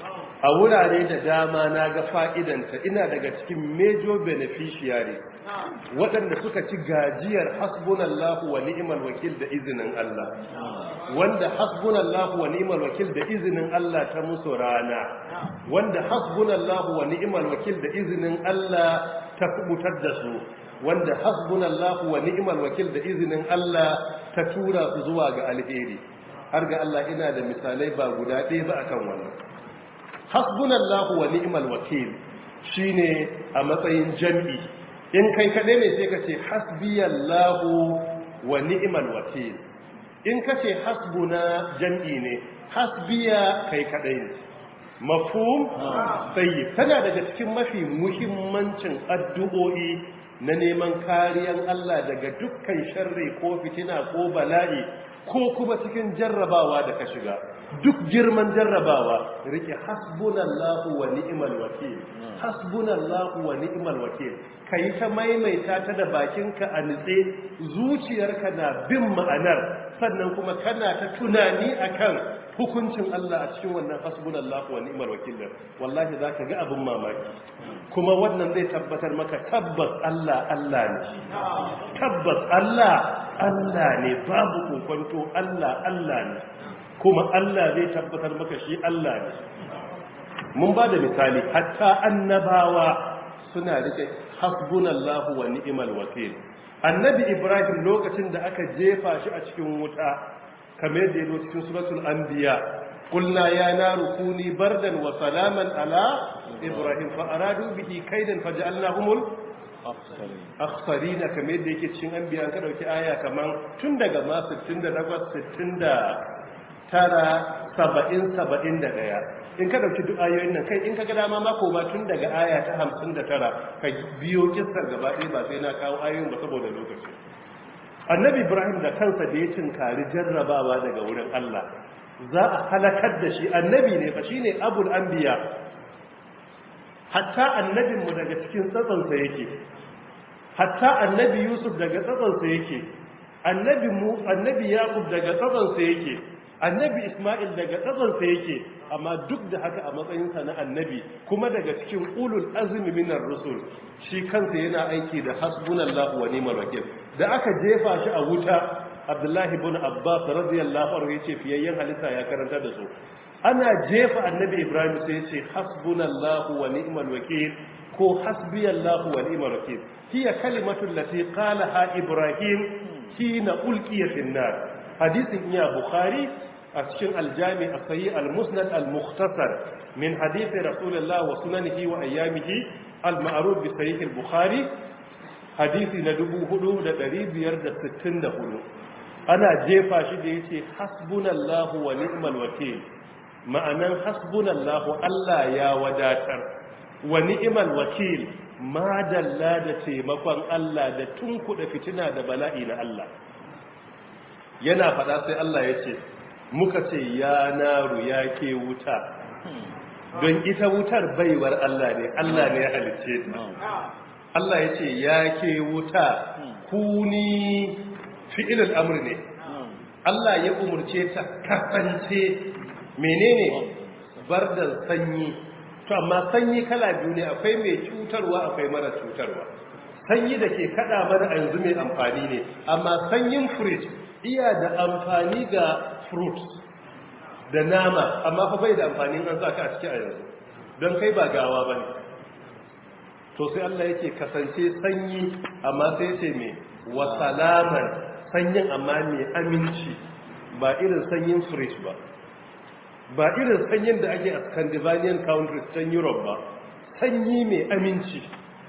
a wurare da dama na ga fa'idanta, ina daga cikin major beneficiary waɗanda suka ci gajiyar hasbunallahu wa ni'mal wakil da izinin Allah, wanda hasbunallahu wa ni'mal wakil da izinin Allah ta musu rana, wanda hasbunallahu wa ni'mal wakil da izinin Allah ta kubutar da su, wanda hasbunallahu wa ni'mal wakil da izinin Allah ta tura su zuwa ga alheri. Har ga Allah ina da misalai ba guda ɗaya ba akan wannan. Hasbunallahu wa ni'mal wakil shine a matsayin jam'i. In kai kaɗai ne sai ka ce hasbiyallahu wa ni'mal wakil. In ka ce hasbuna jam'i ne, hasbiya kai kaɗai ne. Mafhum? Tayyib. Tana daga cikin mafi muhimmancin addu'o'i na neman kariyan Allah daga dukkan sharri ko fitina ko bala'i ko kuma cikin jarrabawa da ka shiga. Duk girman jarrabawa rike hasbunallahu wa ni'mal wakil, hasbunallahu wa ni'mal wakil. Kai ta maimaita ta da bakinka a nitse, zuciyarka na bin ma'anar, sannan kuma kana ta tunani akan hukuncin Allah a cikin wannan hasbunallahu wa ni'mal wakil. Wallahi zaka ga abin mamaki, kuma wannan zai tabbatar maka tabbas Allah Allah ne, tabbas Allah Allah ne, babu kokonto Allah Allah ne, kuma Allah zai tabbatar maka shi Allah ne. Mun ba da misali, hatta annabawa suna rike hasbunallahu wa ni'mal wakil. Annabi Ibrahim lokacin da aka jefa shi a cikin wuta, kamar yadda yazo cikin suratul anbiya, qulna ya naru kuni bardan wa salaman ala Ibrahim fa aradu bihi kaidan faj'alnahumul akhsarina, kamar yadda yake cikin anbiya. Ka dauki aya kaman tun daga ma 68 69 70 71, in ka dauki duk ayoyin nan, kai in ka ga dama mako ba tun daga aya ta 59 ka biyo kissar gaba ɗaya, ba sai na kawo ayoyin ba saboda lokaci. Annabi Ibrahim da kansa da ya cinkari jarrabawa daga wurin Allah, za a halakar da shi, annabi ne fa, shine abul anbiya, hatta annabinmu daga cikin tsatsansa yake, hatta annabi Yusuf daga tsatsansa yake, annabi Yaqub daga tsatsansa yake, annabi Ismail daga tsatsansa yake, amma duk da haka a matsayinsa na annabi kuma daga cikin ulul azmi minar rusul, shi kansa yana aiki da hasbunallahu wa ni'mal wakil. Da aka jefa shi a wuta, Abdullahi ibn Abbas radiyallahu anhu yace fiyayyen halitta ya karanta da su, ana jefa annabi Ibrahim sai yace hasbunallahu wa ni'mal wakil ko hasbiyallahu wa ni'mal wakil. Hiya kalimatu allati qalaha Ibrahim hina ulqiya fi an-nar. Hadisin iya Bukhari a cikin aljami a sayi al-musnad al-mukhtasar min hadithi rasulullah wa sunanihi wa ayyamihi al-ma'ruf bi sahih al-bukhari, hadisi na 4564. ana jefa shi da yace hasbunallahu wa ni'mal wakeel. Ma'anan hasbunallahu Allah ya wadatar, wa ni'mal wakeel ma dalla da taimakon Allah da tunkuda fitina da bala'i na Allah. Yana faɗa sai Allah ya ce, muka ce ya naru ya ke wuta, don ita wutar baiwar Allah ne, Allah ne ya halicce ta. Allah ya ce ya ke wuta kuni fi'ilul amr ne, Allah ya umurce ta kasance menene bardan sanyi. To amma sanyi kala biyu ne, akwai mai cutarwa akwai mara cutarwa. Sanyi da ke kada mana a yanzu mai amfani ne, amma sanyin fridge iya da amfani ga fruits da nama, amma fa bai da amfani an saka a ciki a yanzu, don kai ba gawa bane. To sai Allah yake kasance sanyi, amma sai ce me wa salaman, sanyin amma mai aminci, ba irin sanyin fridge ba, ba irin sanyin da ake a Scandinavian countries can Europe ba, sanyi mai aminci.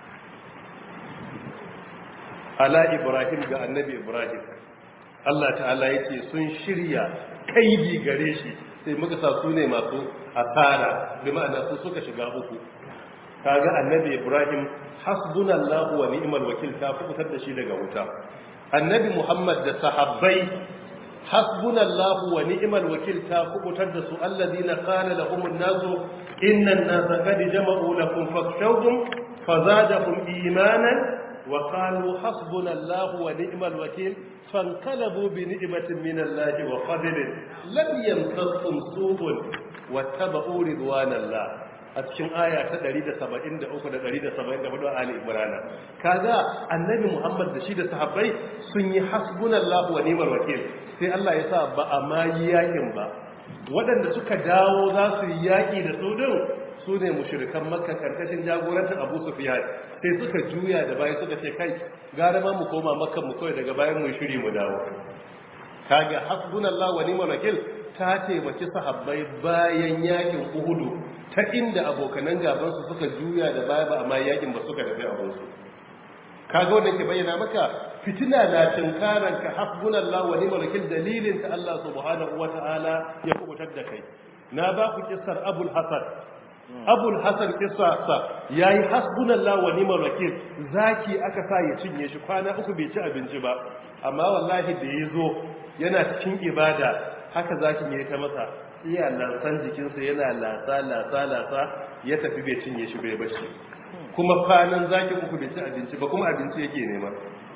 Ala Ibrahim, ga annabi Ibrahim, Allah ta'ala yake sun shirya kaidi gare shi, sai muka sa su ne masu asara, bi ma'ana su suka shiga uku. Kaga annabi Ibrahim hasbunallahu wa ni'mal wakil ta fitar da shi daga wuta. Annabi Muhammad da sahabbai hasbunallahu wa ni'mal wakil ta fitar da su, alladhina qala lahumun nasu innan nasa qad jama'u lakum fakhshawhum fazadahum imanan wa qalu hasbunallahu wa ni'mal wakil فانقلبوا بنعمة من الله وفضل لم يمسسهم سوء واتبعوا رضوان الله a cikin aya ta 173 da 174 a Ali Imran. Kaga annabi Muhammad da shi da sahabbai sun yi hasbunallahu wa ni'mal wakil, sai Allah ya sa ba a ma yi yakin ba. Waɗanda suka dawo za su yi yaki da su din su ne mushrikan Makka karkashin jagorantar Abu Sufyan, sai suka juya da baya suka ce kai gara ma mu koma Makka mu kawai daga bayan mu shiri mu dawo. Kaga hasbunallahu wa ni'mal wakil ta taimaki sahabbai bayan yakin Uhudu, ta inda abokanan gabansu suka juya da baya ba amma yakin ba suka tafi abinsu. Kaga wanda ke bayyana maka fitina na tunkaran ka hasbunallahu wa ni'mal wakil, dalilin ta Allah subhanahu wata'ala ya kubutar da kai. Na ba ku kissar Abul Hasan kissarsa yayi hasbunallahu wa ni'mal wakil, zaki aka sa ya cinye shi kwana uku bai ci abinci ba, amma wallahi da yazo yana cikin ibada haka zakin yayi ta masa iya lansan jikinsa yana lasa ya tafi bai cinye shi bai bashi, kuma kwanan zakin uku bai ci abinci ba, kuma abinci yake nema.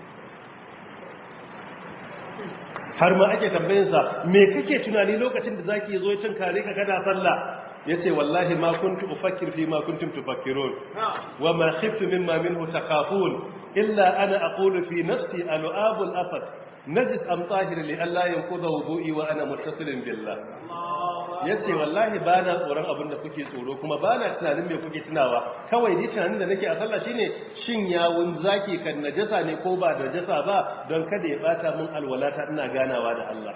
Har ma ake tambayinsa me kake tunani lokacin da zaki zo ya cin kare ka kana sallah, yace wallahi ma kuntu ufakkir fi ma kuntum tufakkirun wa ma khiftu mimma minhu takhafun illa ana aqulu fi nafsi alu'abul afat najis am tahir li alla yanqudha wudu'i wa ana muttasilin billah. Yace wallahi bana tsoron abin da kuke tsoro, kuma bana tunanin me kuke tunawa, kawai ni tunanin da nake a sallah shine shin yawun zaki kan najasa ne ko ba najasa ba, don kada ya bata mun alwalata ina ganawa da Allah.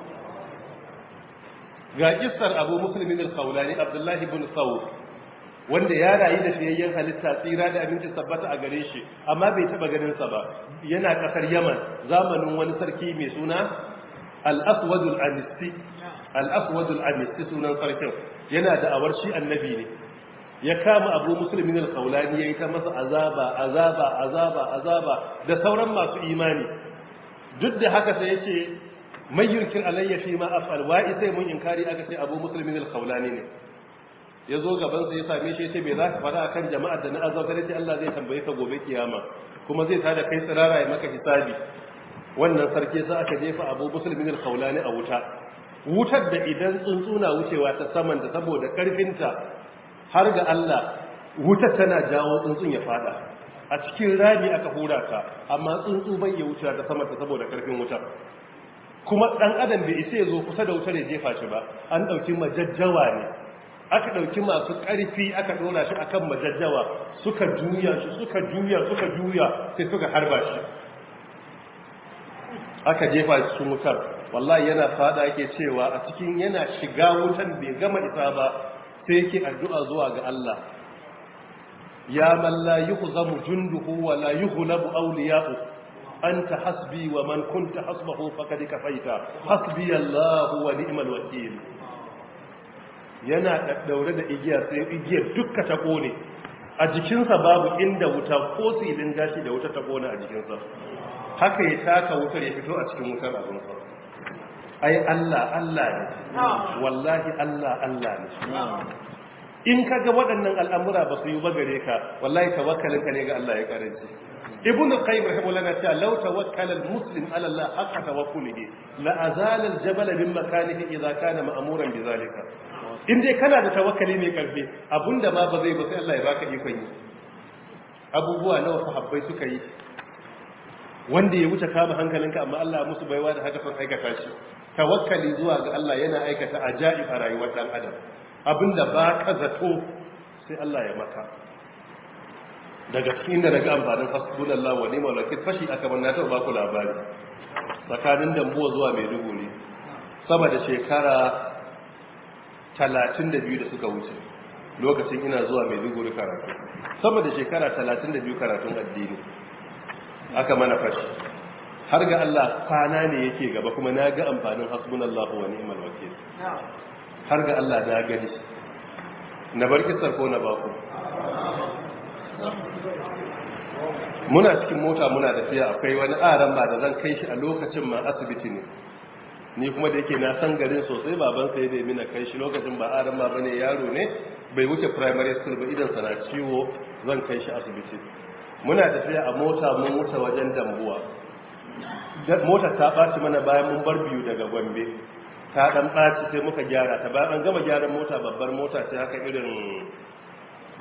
Ga kissar Abu Muslim al-Khawlani Abdullah ibn Thawb, wanda ya rayu da fiyayyen halitta tsira da abinci sabbata a gare shi, amma bai taba ganin sa ba. Yana kasar Yaman zamanin wani sarki mai suna Al-Aswad al-Anisi sunan sarkin, yana da awar shi annabi ne. Ya kama Abu Muslim al-Khawlani yayi ta masa azaba da sauran masu imani. Duk da haka sai yace mai yurkin alayya fi ma af'al, wa'i sai mun inkari aka ce Abu Muslim al-Khawlani ne. Ya zo gabansa ya same shi ya ce bai za ka fara a kan jama'ar da na azabtar ce Allah zai tambaye ka gobe kiyama, kuma zai tada kai tsirara ya maka hisabi. Wannan sarki sa aka jefa Abu Muslim al-Khawlani a wutar da idan tsuntsuna wucewa ta samanta saboda karfinta, har ga Allah wutar tana jawo tsuntsun ya fada. A cikin rami aka hura ta, amma tsuntsu bai ya wucewa ta samanta saboda karfin wutar. Kuma dan adam bai isa ya zo kusa da wutar ya jefa shi ba, an dauki majajjawa ne, aka ɗauki masu ƙarfi aka ɗora shi akan majajjawa, suka juya sai suka harba shi, aka jefa cikin wutar. Wallahi yana fada yake cewa a cikin yana shiga wutan bai gama isa ba sai yake addu'a zuwa ga Allah, ya man la yuhzamu junduhu wa la yughlabu awliya'u anta hasbi wa man kunta hasbahu faqad kafaita hasbi Allahu wa ni'mal wakeel. Yana daure da igiya sai igiyar dukka ta kone a jikinsa, babu inda wuta ko silin gashi da wuta ta kone a jikinsa. Haka ya taka wutar ya fito a cikin wutar abinsa. Ai Allah ne, wallahi Allah ne. In kaga waɗannan al'amura ba su yi ba gare ka, wallahi tawakkalinka ne ga Allah ya karanci. Ibn al-Qayyim rahimahullah ta law tawakkala al-muslim ala Allah haqqa tawakkulihi la azala al-jabal min makanihi idha kana ma'muran bi zalika. In dai kana da tawakkali mai karfi, abunda ma ba zai ba sai Allah ya baka ikon yi. Abubuwa nawa sahabbai suka yi wanda ya wuce kama hankalinka, amma Allah musu baiwa da haka sun aikata shi. Tawakkali zuwa ga Allah yana aikata ajaib a rayuwar dan adam. Abinda ba ka zato sai Allah ya maka. Daga cikin da daga amfanin hasbunallahu wa ni'mal wakil fashi aka banna ta ba ku labari. Tsakanin Dambuwa zuwa Maiduguri sama da shekara 32 da suka wuce, lokacin ina zuwa Maiduguri karatu, sama da shekara 32 karatun addini aka mana fashi. Har ga Allah kwana ne yake gaba, kuma na ga amfanin hasbunallahu wa ni'mal wakil. Har ga Allah na gani. Na bar kisar ko na baku? Muna cikin mota muna tafiya, akwai wani aran ba da zan kai shi a lokacin ma asibiti ne, ni kuma da yake na san garin sosai, baban sai da mina kai shi lokacin ba aran ba bane, yaro ne bai wuce primary school ba, idan sana ciwo zan kai shi asibiti. Muna tafiya a mota mun wuce wajen Dambuwa, motar ta ɓaci mana bayan mun bar biyu daga Gombe, ta ɗan ɓaci sai muka gyara ta. Bayan an gama gyaran mota, babbar mota ce haka irin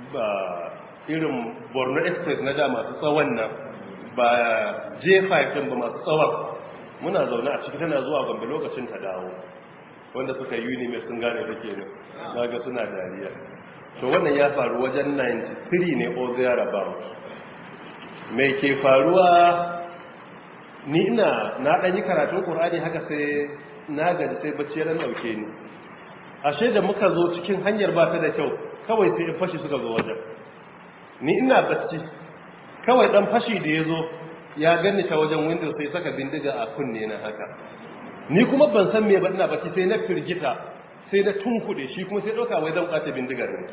ba irin Borno Express na da masu tsawon nan ba J5 din ba masu tsawon, muna zaune a ciki tana zuwa Gombe lokacin ta dawo, wanda suka yi Unimed sun gane take ne, naga suna dariya. To wannan ya faru wajen 93 ne or thereabout. Me ke faruwa, ni na ɗan yi karatun Qur'ani haka sai na gaji sai bacci ya ɗauke ni. Ashe da muka zo cikin hanyar ba ta da kyau, kawai sai in fashi suka zo wajen. Ni ina bacci, kawai ɗan fashi da ya zo ya ganni ta wajen window sai saka bindiga a kunne na haka. Ni kuma ban san me ba, ina bacci sai na firgita, sai na tunkuɗe shi kuma sai ɗauka wai zan ƙwace bindigar ne.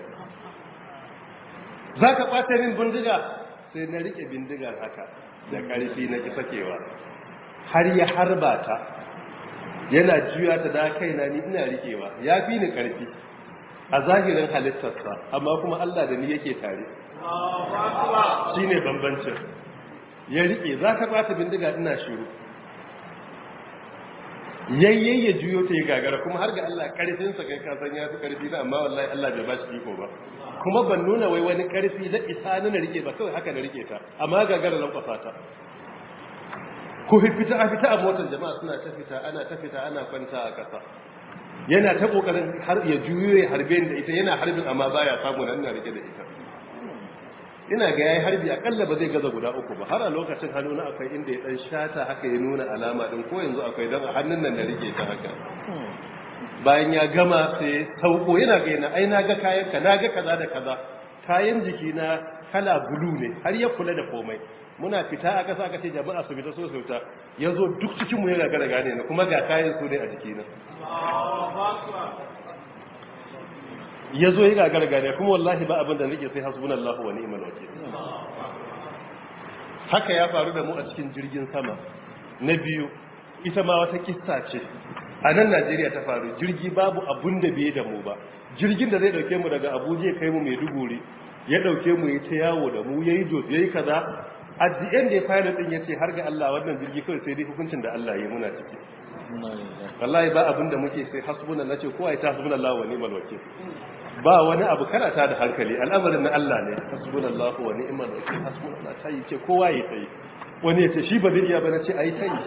Za ka ƙwace min bindiga? Sai na rike bindigar haka da ƙarfi na ki sakewa, har ya harba ta, yana juya ta da kaina ni ina rikewa, ya fi ni ƙarfi a zahirin halittarsa, amma kuma Allah da ni yake tare. Shi ne bambancin. Ya rike, za ka ɓata bindiga ina shiru, yayye ya juyo ta yi gagara, kuma har ga Allah ƙarfinsa kai kasan ya fi ƙarfi na, amma wallahi Allah bai ba shi iko ba. Kuma ban nuna wai wani karfi na isa na rike ba, kawai haka na rike ta, amma gagara lankwasa ta. Ko fita a motar jama'a suna ta fita ana kwanta a ƙasa, yana ta ƙoƙarin har ya juyo ya harbe da ita, yana harbin amma baya samu nan na rike da ita. Ina ga yayi harbi akalla ba zai gaza guda 3 ba, har a lokacin hannu na akwai inda ya dan shata haka ya nuna alama din, ko yanzu akwai dan a hannun nan da rike ta haka. Bayan ya gama sai sauko yana ga yana ai naga kayanka, naga kaza da kaza, kayan jiki na kala bulu ne, har ya kula da komai. Muna fita a kasa aka ce jama'a su fita so su fita, yazo duk cikin mu ya gagara gane ne, kuma ga kayan su ne a jiki na. Yazo ya gagara gane, kuma wallahi ba abin da nake sai hasbunallahu wa ni'mal wakeel. Haka ya faru da mu a cikin jirgin sama na biyu, ita ma wata kissa ce. A nan Najeriya ta faru, jirgi babu abun da bai da mu ba. Jirgin da zai dauke mu daga Abuja ya kai mu Maiduguri, ya dauke mu ya ta yawo da mu, yayi jos, yayi kaza. At the end ya pilot din yace har ga Allah wannan jirgi kawai sai dai hukuncin da Allah ya muna ciki. Wallahi ba abun da muke sai hasbuna, nace ko ai ta hasbunallahu wa ni'mal wakeel. Ba wani abu karata da hankali, al'amarin na Allah ne. Hasbunallahu wa ni'mal wakeel, hasbunallahu tayi ce kowa ya tayi. Wani yace shi ba zai iya ba, nace ai tayi.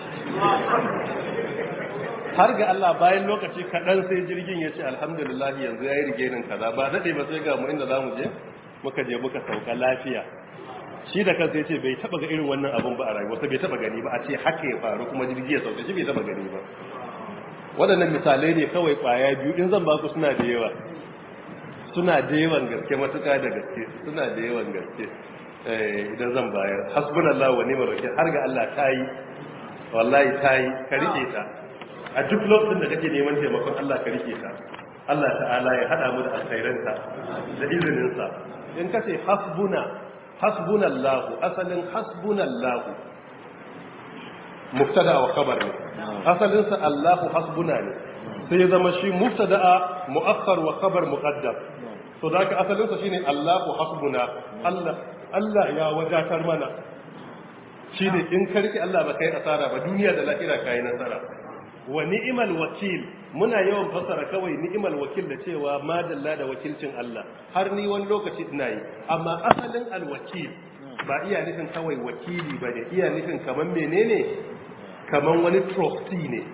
Har ga Allah bayan lokaci kaɗan sai jirgin ya ce alhamdulillah yanzu ya yi rigenin kaza, ba daɗe ba sai ga mu inda za mu je muka sauka lafiya. Shi da kansa ya ce bai taɓa ga irin wannan abun ba a rayuwarsa, bai taɓa gani ba, a ce haka ya faru kuma jirgi ya sauka, shi bai taɓa gani ba. Waɗannan misalai ne kawai ƙwaya biyu, in zan ba ku suna da yawa, suna da yawan gaske, matuƙa da gaske, suna da yawan gaske. Idan zan bayar hasbunallahu wa ni'mal wakeel, har ga Allah tayi, wallahi tayi, ka rike ta. A duk lokacin da kake neman taimakon Allah ka rike ta, Allah ta'ala ya hada mu da alkhairanta da izininsa. In ka ce hasbunallahu, asalin hasbunallahu mubtada wa khabar ne, asalinsa Allahu hasbuna ne, sai ya zama shi mubtada mu'akhkhar wa khabar muqaddam. So da ka asalinsa shine Allahu hasbuna, Allah ya wadatar mana. Shine in ka rike Allah ba kai asara ba, duniya da lahira kai nasara. Wa ni'mal wakil, muna yawan fasara kawai ni'mal wakil da cewa madalla da wakilcin Allah, har ni wani lokaci ina yi, amma asalin alwakil ba iya nufin kawai wakili ba ne, iya nufin kaman menene, kaman wani trustee ne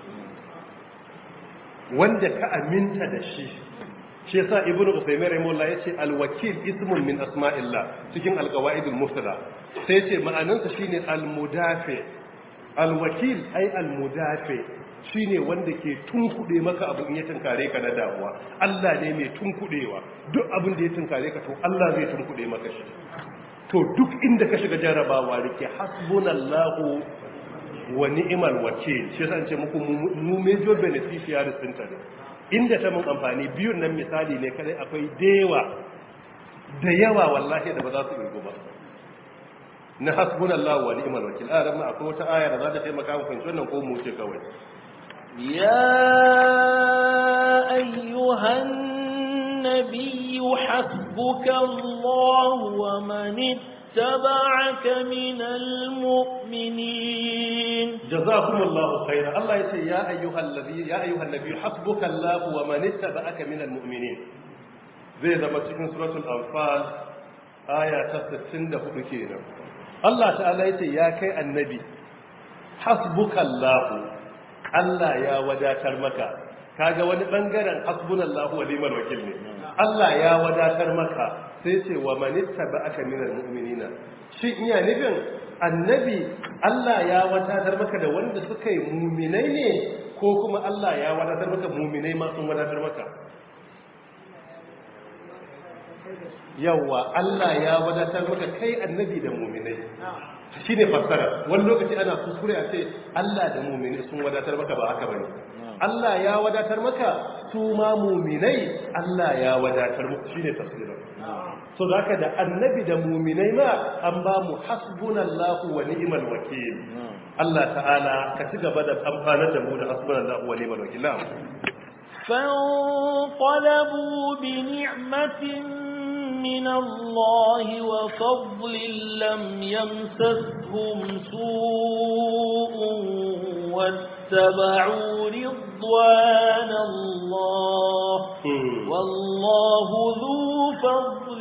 wanda ka aminta da shi. Shi yasa ibnu Usaymin rahimahullah yace alwakil ismun min asma'illah cikin alqawaidul muftada, sai yace ma'anarsa shine almudafi. Alwakil ai almudafi shine wanda ke tunkuɗe maka abu in ya tunkare ka na damuwa. Allah ne mai tunkuɗewa, duk abin da ya tunkare ka to Allah zai tunkuɗe maka shi. To duk inda ka shiga jarabawa rike hasbunallahu wa ni'mal wakil. Shi yasa an ce muku mu major beneficiaries din ta ne. Inda ta mun amfani biyun nan misali ne kadai, akwai da yawa wallahi da ba za su irgu ba. Na hasbunallahu wa ni'mal wakil. A ran akwai wata aya da za ta taimaka mu fahimci wannan, ko mu ce kawai. يا أيها النبي حسبك الله ومن اتبعك من المؤمنين. جزاكم الله خيرا. الله يقول يا أيها النبي حسبك الله ومن اتبعك من المؤمنين. zai zama cikin suratul anfal aya ta 64 kenan. Allah ta'ala yace ya kai annabi hasbukallahu, Allah ya wadatar maka. Kaga wani bangaren hasbunallahu wa ni'mal wakil ne. Allah ya wadatar maka, sai ce wa manittaba'aka minal mu'minina. Shi iya nufin annabi Allah ya wadatar maka da wanda suka yi mu'minai ne, ko kuma Allah ya wadatar maka mu'minai ma sun wadatar maka? Yawa, Allah ya wadatar maka kai annabi da mu'minai. Shi ne fassara. Wani lokaci ana kuskure a ce Allah da mu'minai sun wadatar maka, ba haka bane. Allah ya wadatar maka, su ma mu'minai Allah ya wadatar maka, shine tafsirin. So zaka da annabi da mu'minai ma an ba mu hasbunallahu wa ni'mal wakeel. Allah ta'ala ka ci gaba da amfanar da mu da hasbunallahu wa ni'mal wakeel. فانقلبوا بنعمة من الله وفضل لم يمسسهم سوء واتبعوا رضوان الله والله ذو فضل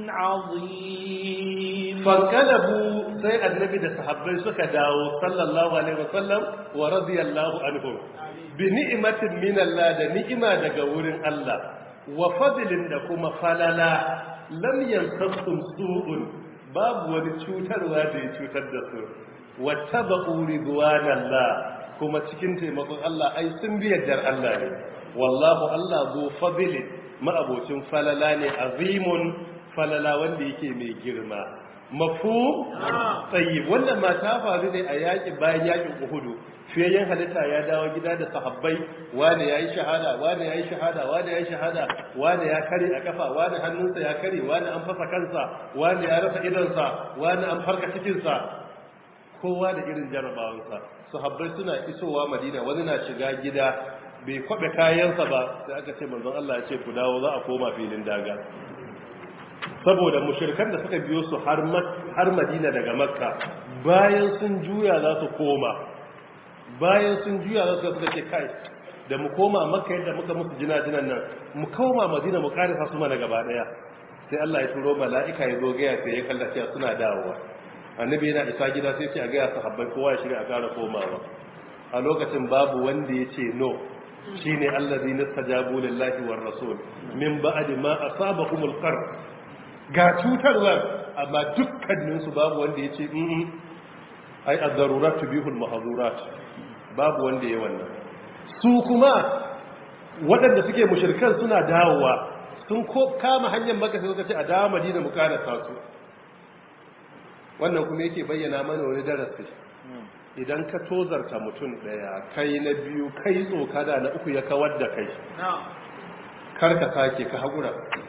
عظيم. فانقلبوا sai annabi da sahabbai suka dawo sallallahu alaihi wasallam wa radiyallahu anhum bi ni'matin min Allah, da ni'ima daga wurin Allah, wa fadlin da kuma falala, lam yansabtum su'un, babu wani cutarwa da ya cutar da su, wattaba'u ridwanallah, kuma cikin taimakon Allah ai sun bi yardar Allah ne. Wallahu Allah zu fadlin, ma'abocin falala ne, azimun, falala wanda yake mai girma. Mafhum? Tayyib. Wannan ma ta faru ne a bayan yakin Uhud. Fiyayyen halitta ya dawo gida da sahabbai, wani yayi shahada, wani yayi shahada, wani yayi shahada, wani ya kare a kafa, wani hannunsa ya kare, wani an fasa kansa, wani ya rasa idonsa, wani an farka cikinsa. Kowa da irin jarabawansa. Sahabbai suna isowa Madina, wani na shiga gida bai kwabe kayansa ba, sai aka ce manzon Allah ya ce ku dawo, za a koma filin daga. Saboda mushrikan da suka biyo su har Madina daga Makka, bayan sun juya za su koma, bayan sun juya za su suka ce kai da mu koma Makka yadda muka musu jina-jinan nan, mu koma Madina mu karisa su mana gaba daya. Sai Allah ya turo mala'ika ya zo gaya, sai ya kalla cewa suna dawowa. Annabi yana isa gida sai ce a gaya sahabbai kowa ya shiga a kara komawa. A lokacin babu wanda ya ce no, shine allazi nastajabu lillahi war rasul min ba'di ma asabahumul qarh. Ga cutarwar, amma dukkaninsu babu wanda ya ce ai az-zarurat tubihul mahzurat, babu wanda ya wannan. Su kuma waɗanda suke mushrikan suna dawowa, sun kama hanyar Makka sai suka ce a dawo Madina mu karasa su. Wannan kuma yake bayyana mana wani darasi. Idan ka tozarta mutum daya, kai na biyu, kai tsokada na uku ya kawar da kai, kar ka sake, ka haƙura.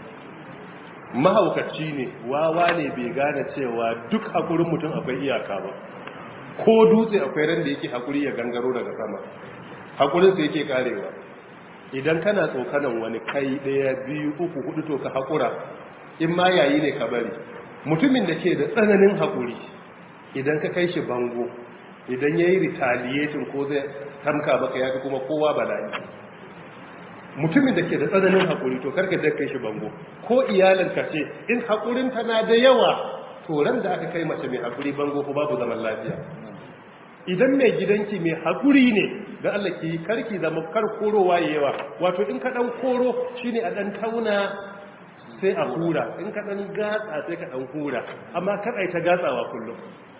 Mahaukaci ne, wawa ne, bai gane cewa duk haƙurin mutum akwai iyaka ba. Ko dutse akwai ran da yake haƙuri ya gangaro daga sama, haƙurinsa yake karewa. Idan kana tsokanan wani kai ɗaya, biyu, uku, hudu, to ka haƙura, in ma yayi ne ka bari. Mutumin da ke da tsananin haƙuri, idan ka kai shi bango, idan ya yi retaliating ko zai tamka maka ya fi kuma kowa bala'i. Mutumin da ke da tsananin haƙuri, to karka da kai shi bango. Ko iyalinka ce, in haƙurin tana da yawa, to ran da aka kai mace mai haƙuri bango ko babu zaman lafiya. Idan mai gidanki mai haƙuri ne, da Allah ki yi karki zama korowa yawa. Wato in ka ɗan koro shine a ɗan tauna sai a hura, in ka ɗan gatsa sai ka ɗan hura, amma kar ai ta gatsawa kullum.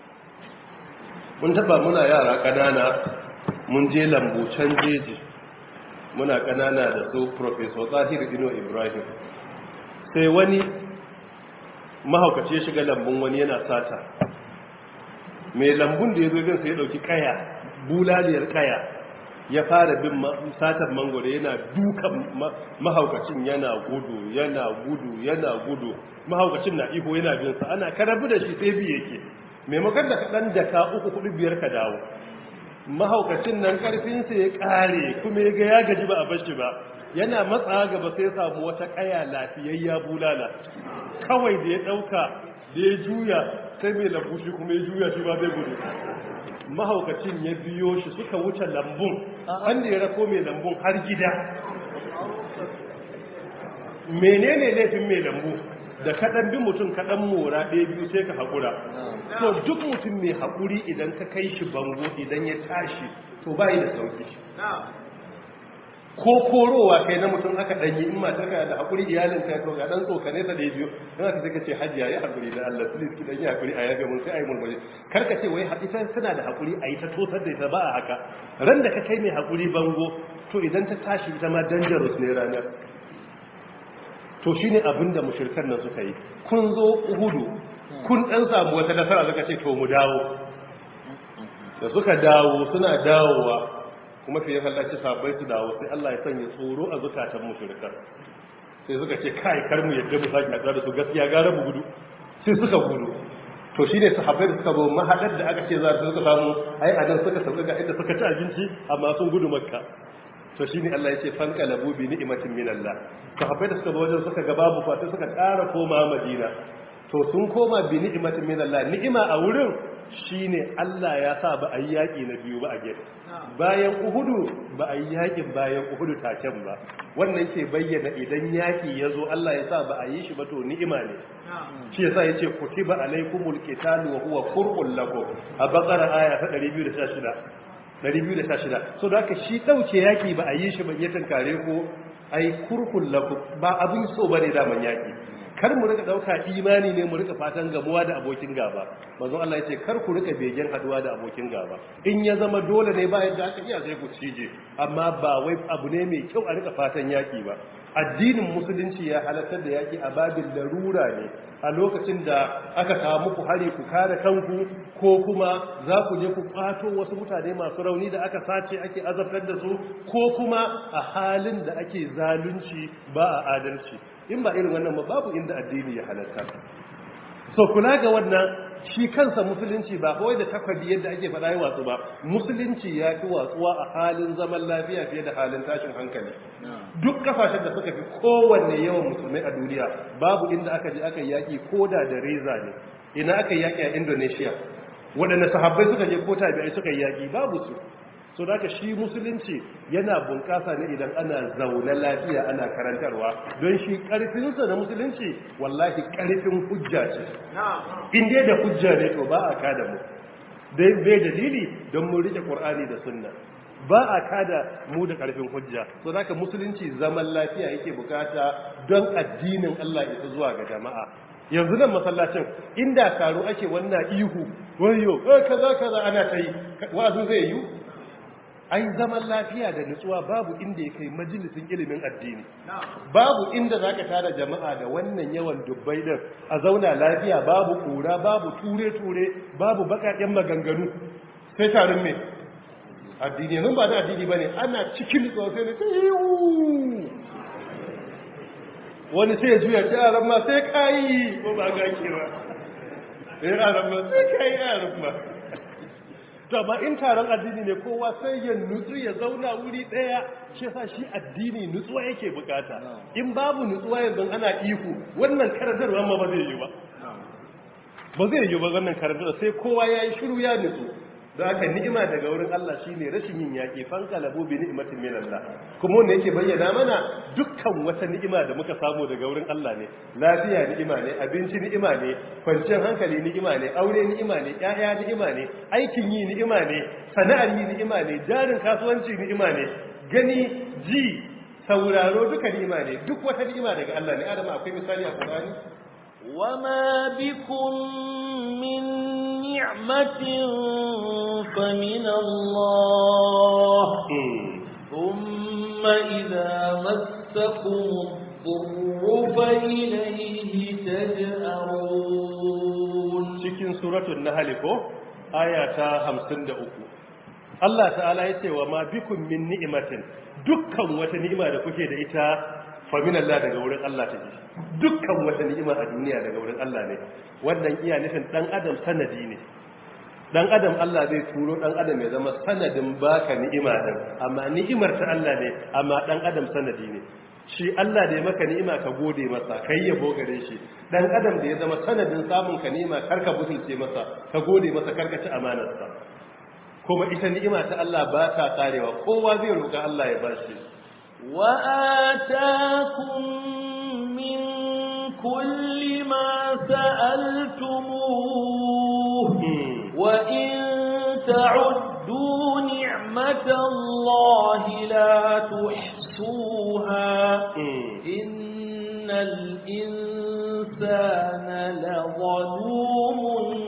Mun taɓa muna yara ƙanana, mun je lambu can jeji, muna ƙanana da su Professor Zahir Ino Ibrahim. Sai wani mahaukaci ya shiga lambun wani yana sata. Mai lambun da ya zo gansa ya ɗauki ƙaya, bulaliyar ƙaya, ya fara bin satar mangoro, yana dukan mahaukacin, yana gudu, yana gudu, yana gudu. Mahaukacin na iho yana binsa, ana karabu da shi sai bi yake. Maimakon da kaɗan daka 3, 4, 5 ka dawo. Mahaukacin nan ƙarfinsa ya ƙare, kuma ya ga ya gaji ba a bashi ba, yana matsa gaba sai samu wata ƙaya lafiyayya bulala. Kawai da ya ɗauka, da ya juya, sai mai lambu shi kuma ya juya shi ba zai gudu. Mahaukacin ya biyo shi suka wuce lambun, wanda ya rako mai lambun har gida. menene laifin mai lambu da kaɗan bi mutum kaɗan mora ɗaya biyu sai ka haƙura to duk mutum mai haƙuri idan ka kai shi bango idan ya tashi to ba yi da sauki ko korowa kai na mutum aka ɗanyi in matar ka da haƙuri iyalin ka to ga ɗan tsokane sa ɗaya biyu don haka sai ka ce hajiya ya haƙuri da Allah su ki ɗan yi haƙuri a yabe mun sai a yi mulmuli kar ka ce wai ita tana da haƙuri a yi ta tosar da ita ba a haka ran da ka kai mai haƙuri bango to idan ta tashi ita ma dangerous ne ranar to shi ne abin da mushirkan nan suka yi kun zo uhudu kun ɗan samu wata nasara suka ce to mu dawo da suka dawo suna dawowa kuma fiye kallaci sabai su dawo sai Allah ya sanya tsoro a zukatan mushirkan sai suka ce kai kar mu yadda mu sake haɗuwa da su gaskiya gara mu gudu sai suka gudu to shi ne sahabbai da suka zo mahaɗar da aka ce za su suka samu ai a nan suka sauka ga inda suka ci abinci amma sun gudu makka to shi ne Allah ya ce fanka labu bi ni'imatin min Allah sahabbai da suka zo wajen suka ga babu fa sai suka ƙara koma Madina to sun koma bi ni'imatin min Allah ni'ima a wurin shine Allah ya sa ba a yi yaƙi na biyu ba a gefe bayan Uhudu ba a yi yaƙin bayan Uhudu taken ba wannan ke bayyana idan yaƙi ya zo Allah ya sa ba a yi shi ba to ni'ima ne shi yasa ya ce kutiba alaikumul qitalu wa huwa kurhun lakum a Baqara aya ta 216 so da haka shi dauke yaki ba a yi shi ban ya tankare ko ai kurkun lakum ba abin so bane da man yaki kar mu rika dauka imani ne mu rika fatan gamuwa da abokin gaba manzon Allah yace kar ku rika begen haduwa da abokin gaba in ya zama dole ne ba yadda aka iya sai ku cije amma ba wai abu ne mai kyau a rika fatan yaki ba addinin musulunci ya halartar da yaki a babin larura ne a lokacin da aka kawo muku hari ku kare kanku ko kuma za ku je ku kwato wasu mutane masu rauni da aka sace ake azabtar da su ko kuma a halin da ake zalunci ba a adalci in ba irin wannan ba babu inda addini ya halarta so kula ga wannan shi kansa musulunci ba kawai da takwabi yadda ake faɗa yi watsu ba musulunci ya fi watsuwa a halin zaman lafiya fiye da halin tashin hankali duk kafashen da suka fi kowanne yawan musulmai a duniya babu inda aka je aka yaƙi koda da reza ne ina aka yaƙi a Indonesia waɗanda sahabbai suka je ko tabi'ai suka yaƙi babu su so da haka shi musulunci yana bunƙasa ne idan ana zaune lafiya ana karantarwa don shi ƙarfinsa na musulunci wallahi ƙarfin hujja ce in dai da hujja ne to ba a kada mu dai bai dalili don mu rike Qur'ani da sunna ba a kada mu da ƙarfin hujja so da haka musulunci zaman lafiya yake bukata don addinin Allah ya isa zuwa ga jama'a yanzu nan masallacin inda karo ake wannan ihu wayo kaza ana ta yi wa'azu zai yi ai zaman lafiya da nutsuwa babu inda ya kai majalisin ilimin addini babu inda zaka tara jama'a da wannan yawan dubbai din a zauna lafiya babu kura babu ture babu bakaken maganganu sai tarin me addini nan ba da addini bane ana cikin nutsuwa sai ne wani sai ya juya ta aran ma sai kai ko ba ga kira sai aran ma sai kai aran ma to ba in taron addini ne kowa sai ya nutsu ya zauna wuri daya shi yasa shi addini nutsuwa yake bukata in babu nutsuwa yanzu ana ihu wannan karantarwa ma ba zai yi ba zai yi ba wannan karantarwa sai kowa yayi shiru ya nutsu da haka ni'ima daga wurin Allah shine rashin yin yaki fankalabu bi ni'matin min Allah kuma wanda yake bayyana mana dukkan wata ni'ima da muka samu daga wurin Allah ne lafiya ni'ima ne abinci ni'ima ne kwanciyar hankali ni'ima ne aure ni'ima ne ƴaƴa ni'ima ne aikin yi ni'ima ne sana'ar yi ni'ima ne jarin kasuwanci ni'ima ne gani ji sauraro duka ni'ima ne duk wata ni'ima daga Allah ne adama akwai misali a Qur'ani وما بكم من نعمة فمن الله ثم إذا مسكم الضر فإليه تجأرون cikin suratul nahl ko aya ta 53 Allah ta'ala yace wa ma bikum min ni'matin dukkan wata ni'ima da kuke da ita fa min Allah daga wurin Allah take dukkan wata ni'ima a duniya daga wurin Allah ne wannan iya nufin dan adam sanadi ne dan adam Allah zai turo dan adam ya zama sanadin baka ni'ima din amma ni'imar ta Allah ne amma dan adam sanadi ne shi Allah da ya maka ni'ima ka gode masa kai yabo gare shi dan adam da ya zama sanadin samun ka ni'ima karka butulce masa ka gode masa karka ci amanarsa kuma ita ni'ima ta Allah ba ta karewa kowa zai roƙa Allah ya bashi وآتاكم من كل ما سألتموه وإن تعدوا نعمة الله لا تحصوها إن الإنسان لظلوم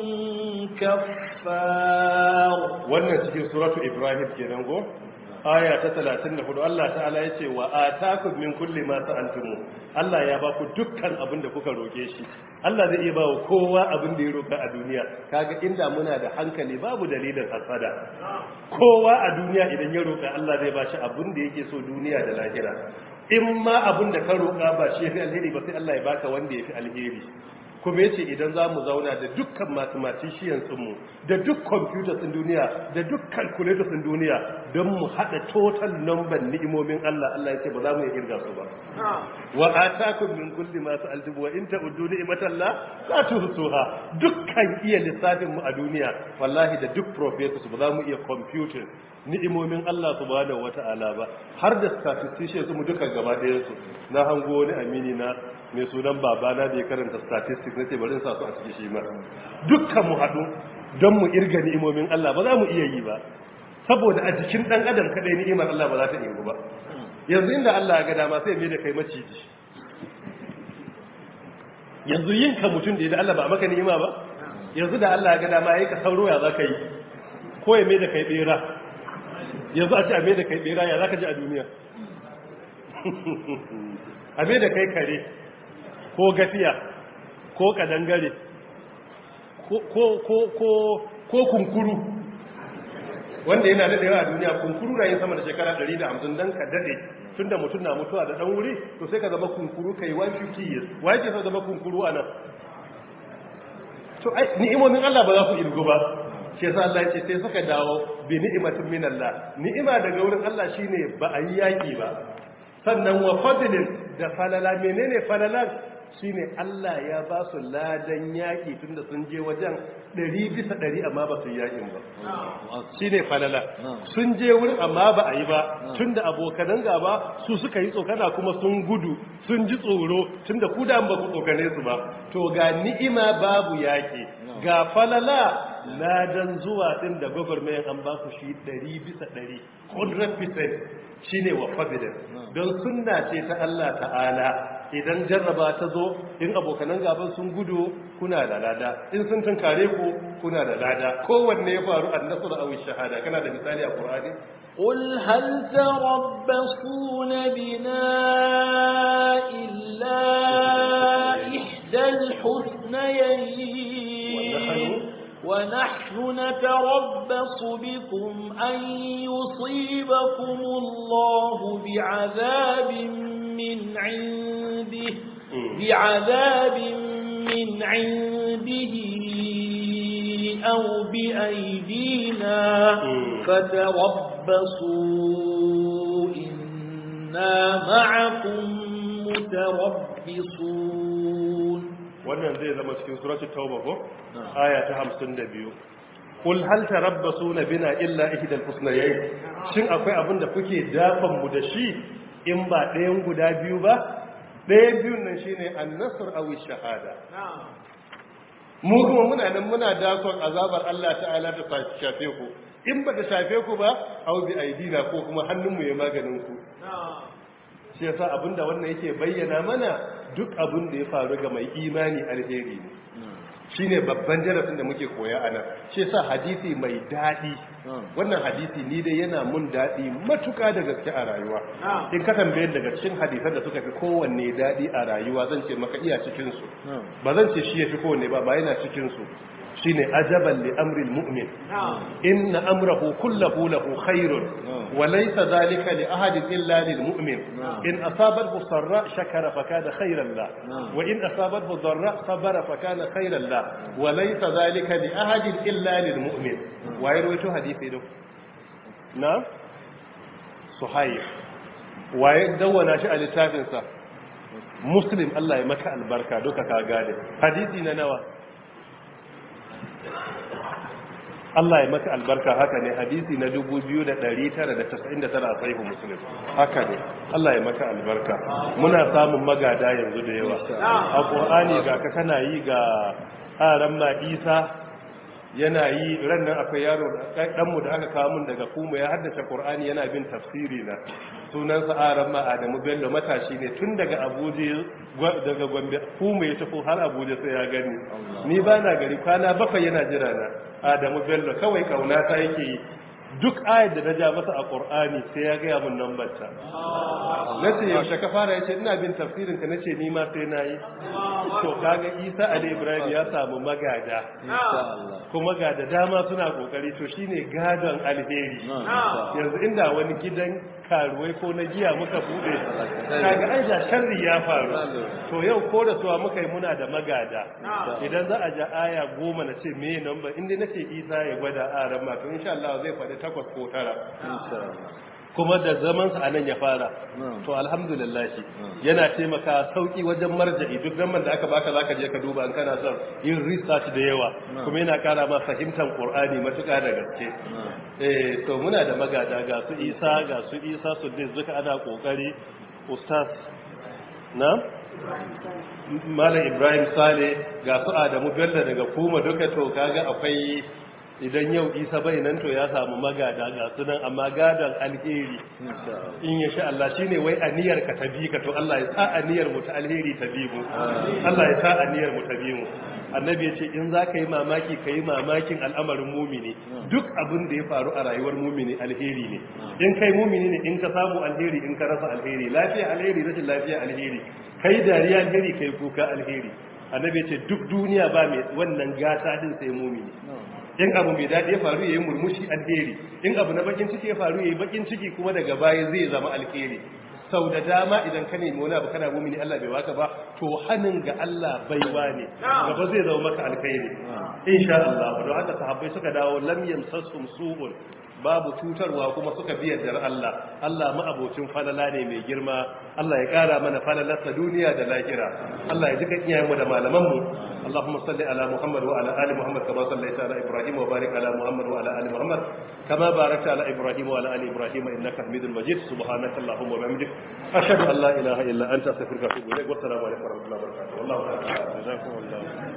كفار. wannan cikin suratu Ibrahim kenan go aya ta 34 Allah ta'ala yace wa atakum min kulli ma sa'altumu Allah ya ba ku dukkan abin da kuka roke shi Allah zai iya bawa kowa abin da ya roka a duniya kaga inda muna da hankali babu dalilin hasada kowa a duniya idan ya roka Allah zai ba shi abin da yake so duniya da lahira in ma abin da ka roka ba shi yafi alheri ba sai Allah ya baka wanda yafi alheri kuma yace idan za mu zauna da dukkan mathematicians mu da duk computers din duniya da duk calculators din duniya don mu hada total number ni'imomin Allah Allah yace ba za mu iya kirga su ba wa atakum min kulli ma sa'altum wa in ta'uddu ni'matallah la tuhsuha dukkan iya lissafin mu a duniya wallahi da duk professors ba za mu iya computing ni'imomin Allah subhanahu wata'ala ba har da statisticians mu duka gaba ɗayan su na hango wani amini na mai sunan babana da ya karanta statistics nace bari in sa su a cikin shi ma dukkan mu haɗu don mu irga ni'imomin Allah ba za mu iya yi ba saboda a jikin dan adam kadai ni'imar Allah ba za ta irgu ba yanzu inda Allah ya ga dama sai mai da kai maciji yanzu yin ka mutum da Allah ba maka ni'ima ba yanzu da Allah ya ga dama yayi ka sauro ya zaka yi ko ya mai da kai bera yanzu a ce a mai da kai bera ya zaka ji a duniya a mai da kai kare ko gafiya ko kadangare ko kunkuru wanda yana daɗewa a duniya kunkuru na yin sama da shekara 150 don ka daɗe tun da mutum na mutuwa da ɗan wuri to sai ka zama kunkuru kai 150 years wa yake sa zama kunkuru a nan to ni'imomin Allah ba za ku irgu ba shi yasa Allah ya ce sai suka dawo bi ni'imatin min Allah ni'ima daga wurin Allah shine ba a yi yaki ba sannan wa fadlin da falala menene falalan shine Allah ya ba su ladan yaki tunda sun je wajen 100% amma ba su yakin ba shine falala sun je wurin amma ba a yi ba tunda abokanan gaba su suka yi tsokana kuma sun gudu sun ji tsoro tunda ku da ba ku tsokane su ba to ga ni'ima babu yaki ga falala ladan zuwa din da gwagwarmayan an ba ku shi 100% 100% shine wa fadilin don sunna ce ta Allah ta'ala idan jarraba ta zo in abokanan gaban sun gudu kuna da lada in sun tunkare ku kuna da lada kowanne ya faru an-nasr aw shahada kana da misali a Qur'ani قل هل تربصون بنا إلا إحدى الحسنيين ونحن نتربص بكم أن يصيبكم الله بعذاب من عنده أو بأيدينا فتربصوا إنا معكم متربصون. wannan zai zama cikin suratul tauba ko aya ta 52 kul hal tarabbasuna bina illa ihdal husnayayn shin akwai abin da kuke dafan mu da shi in ba ɗayan guda biyu ba ɗayan biyun nan shine an-nasr aw ash-shahada mu kuma muna nan muna dakon azabar Allah ta'ala ta shafe ku in ba ta shafe ku ba aw bi aidina ko kuma hannunmu ya maganin ku shi yasa abinda wannan yake bayyana mana duk abin da ya faru ga mai imani alheri ne shine babban darasin da muke koya a nan shi yasa hadisi mai dadi wannan hadisi ni dai yana mun dadi matuka da gaske a rayuwa in ka tambaye daga cikin hadisan da suka fi kowanne dadi a rayuwa zan ce maka iya cikin su ba zan ce shi yafi kowanne ba yana cikin su shine ajaban li amri almu'min inna amrahu kulluhu lahu khairun wa laysa dhalika li ahadin illa lil mu'min in asabathu sarra shakara fa kana khairan la wa in asabathu dharra sabara fa kana khairan la wa laysa dhalika li ahadin illa lil mu'min wa yarwaito hadisi do na suhayy wa yadawana shi a littafin sa muslim Allah ya maka albarka duka ka gade hadisi na nawa Allah ya maka albarka. haka ne hadisi na 2999 a sahihu muslim. haka ne Allah ya maka albarka. muna samun magada yanzu da yawa a Qur'ani ga ka kana yi ga aran ma Isa yana yi. rannan akwai yaro ɗanmu da aka kawo mun daga kuma ya haddace Qur'ani yana bin tafsiri na sunansa aran ma Adamu Bello, matashi ne tun daga Abuja daga Gombe kuma ya tafi har Abuja sai ya gani. ni ba na gari kwana 7 yana jira na. Adamu Bello kawai kauna ta yake yi. duk ayat da na ja masa a Qur'ani sai ya gaya mun nambar ta. nace yaushe ka fara? yace ina bin tafsirin ka. nace ni ma sai nayi. to kaga Isa Ali Ibrahim ya samu magada insha Allah, kuma ga da dama suna kokari. to shine gadon alheri. yanzu inda wani gidan karuwai ko na giya muka bude kaga an sha sharri ya faru. to yau ko da suwa muka yi muna da magada. idan za a ja aya 10 na ce me number, inda nace Isa ya gwada aran ma to insha Allah zai faɗi 8 ko 9 kuma da zamansa a nan ya fara. to alhamdulillah yana taimaka sauki wajen marja'i. duk zaman da aka baka zaka je ka duba an kana son yin research da yawa, kuma yana kara ma fahimtar Qur'ani matuƙa da gaske. to muna da magada ga su Isa su duka ana kokari. ustaz na Malam Ibrahim Sale ga su Adamu Bello daga kuma duka. to kaga akwai, idan yau Isa bai nan to ya samu magada ga sunan, amma gadan alheri in ya sha Allah shine wai aniyar ka tabi ka. to Allah ya sa aniyar mu ta alheri tabi mu. Allah ya sa aniyar mu tabi mu. annabi ya ce in za ka yi mamaki ka yi mamakin al'amarin mumini. duk abin da ya faru a rayuwar mumini alheri ne. in kai mumini ne, in ka samu alheri, in ka rasa alheri, lafiya alheri, rashin lafiya alheri, kai dariya alheri, kai kuka alheri. annabi ya ce duk duniya ba mai wannan gata din sai mumini. in abu mai daɗi ya faru ya yi murmushi alheri, in abu na bakin ciki ya faru ya yi bakin ciki, kuma daga baya zai zama alheri. sau da dama idan ka nemi wani abu kana mumini Allah bai baka ba, to hannun ga Allah baiwa ne, gaba zai zama maka alkhairi insha Allah. don haka sahabbai suka dawo lam yamsasum su'un, babu cutarwa, kuma suka bi yardar Allah. Allah ma'abocin falala ne mai girma. Allah ya kara mana falalarsa duniya da lahira. Allah ya jika iyayenmu da malamanmu. Allahumma salli ala Muhammad wa ala ali Muhammad kama sallaita ala Ibrahim wa barik ala Muhammad wa ala ali Muhammad kama barakta ala Ibrahim wa ala ali Ibrahim innaka Hamidul Majid. Subhanaka Allahumma wa bihamdik ashhadu an la ilaha illa anta astaghfiruka wa atubu ilaik. Wa assalamu alaikum wa rahmatullahi wa barakatuh. Wallahu ta'ala jazakumullahu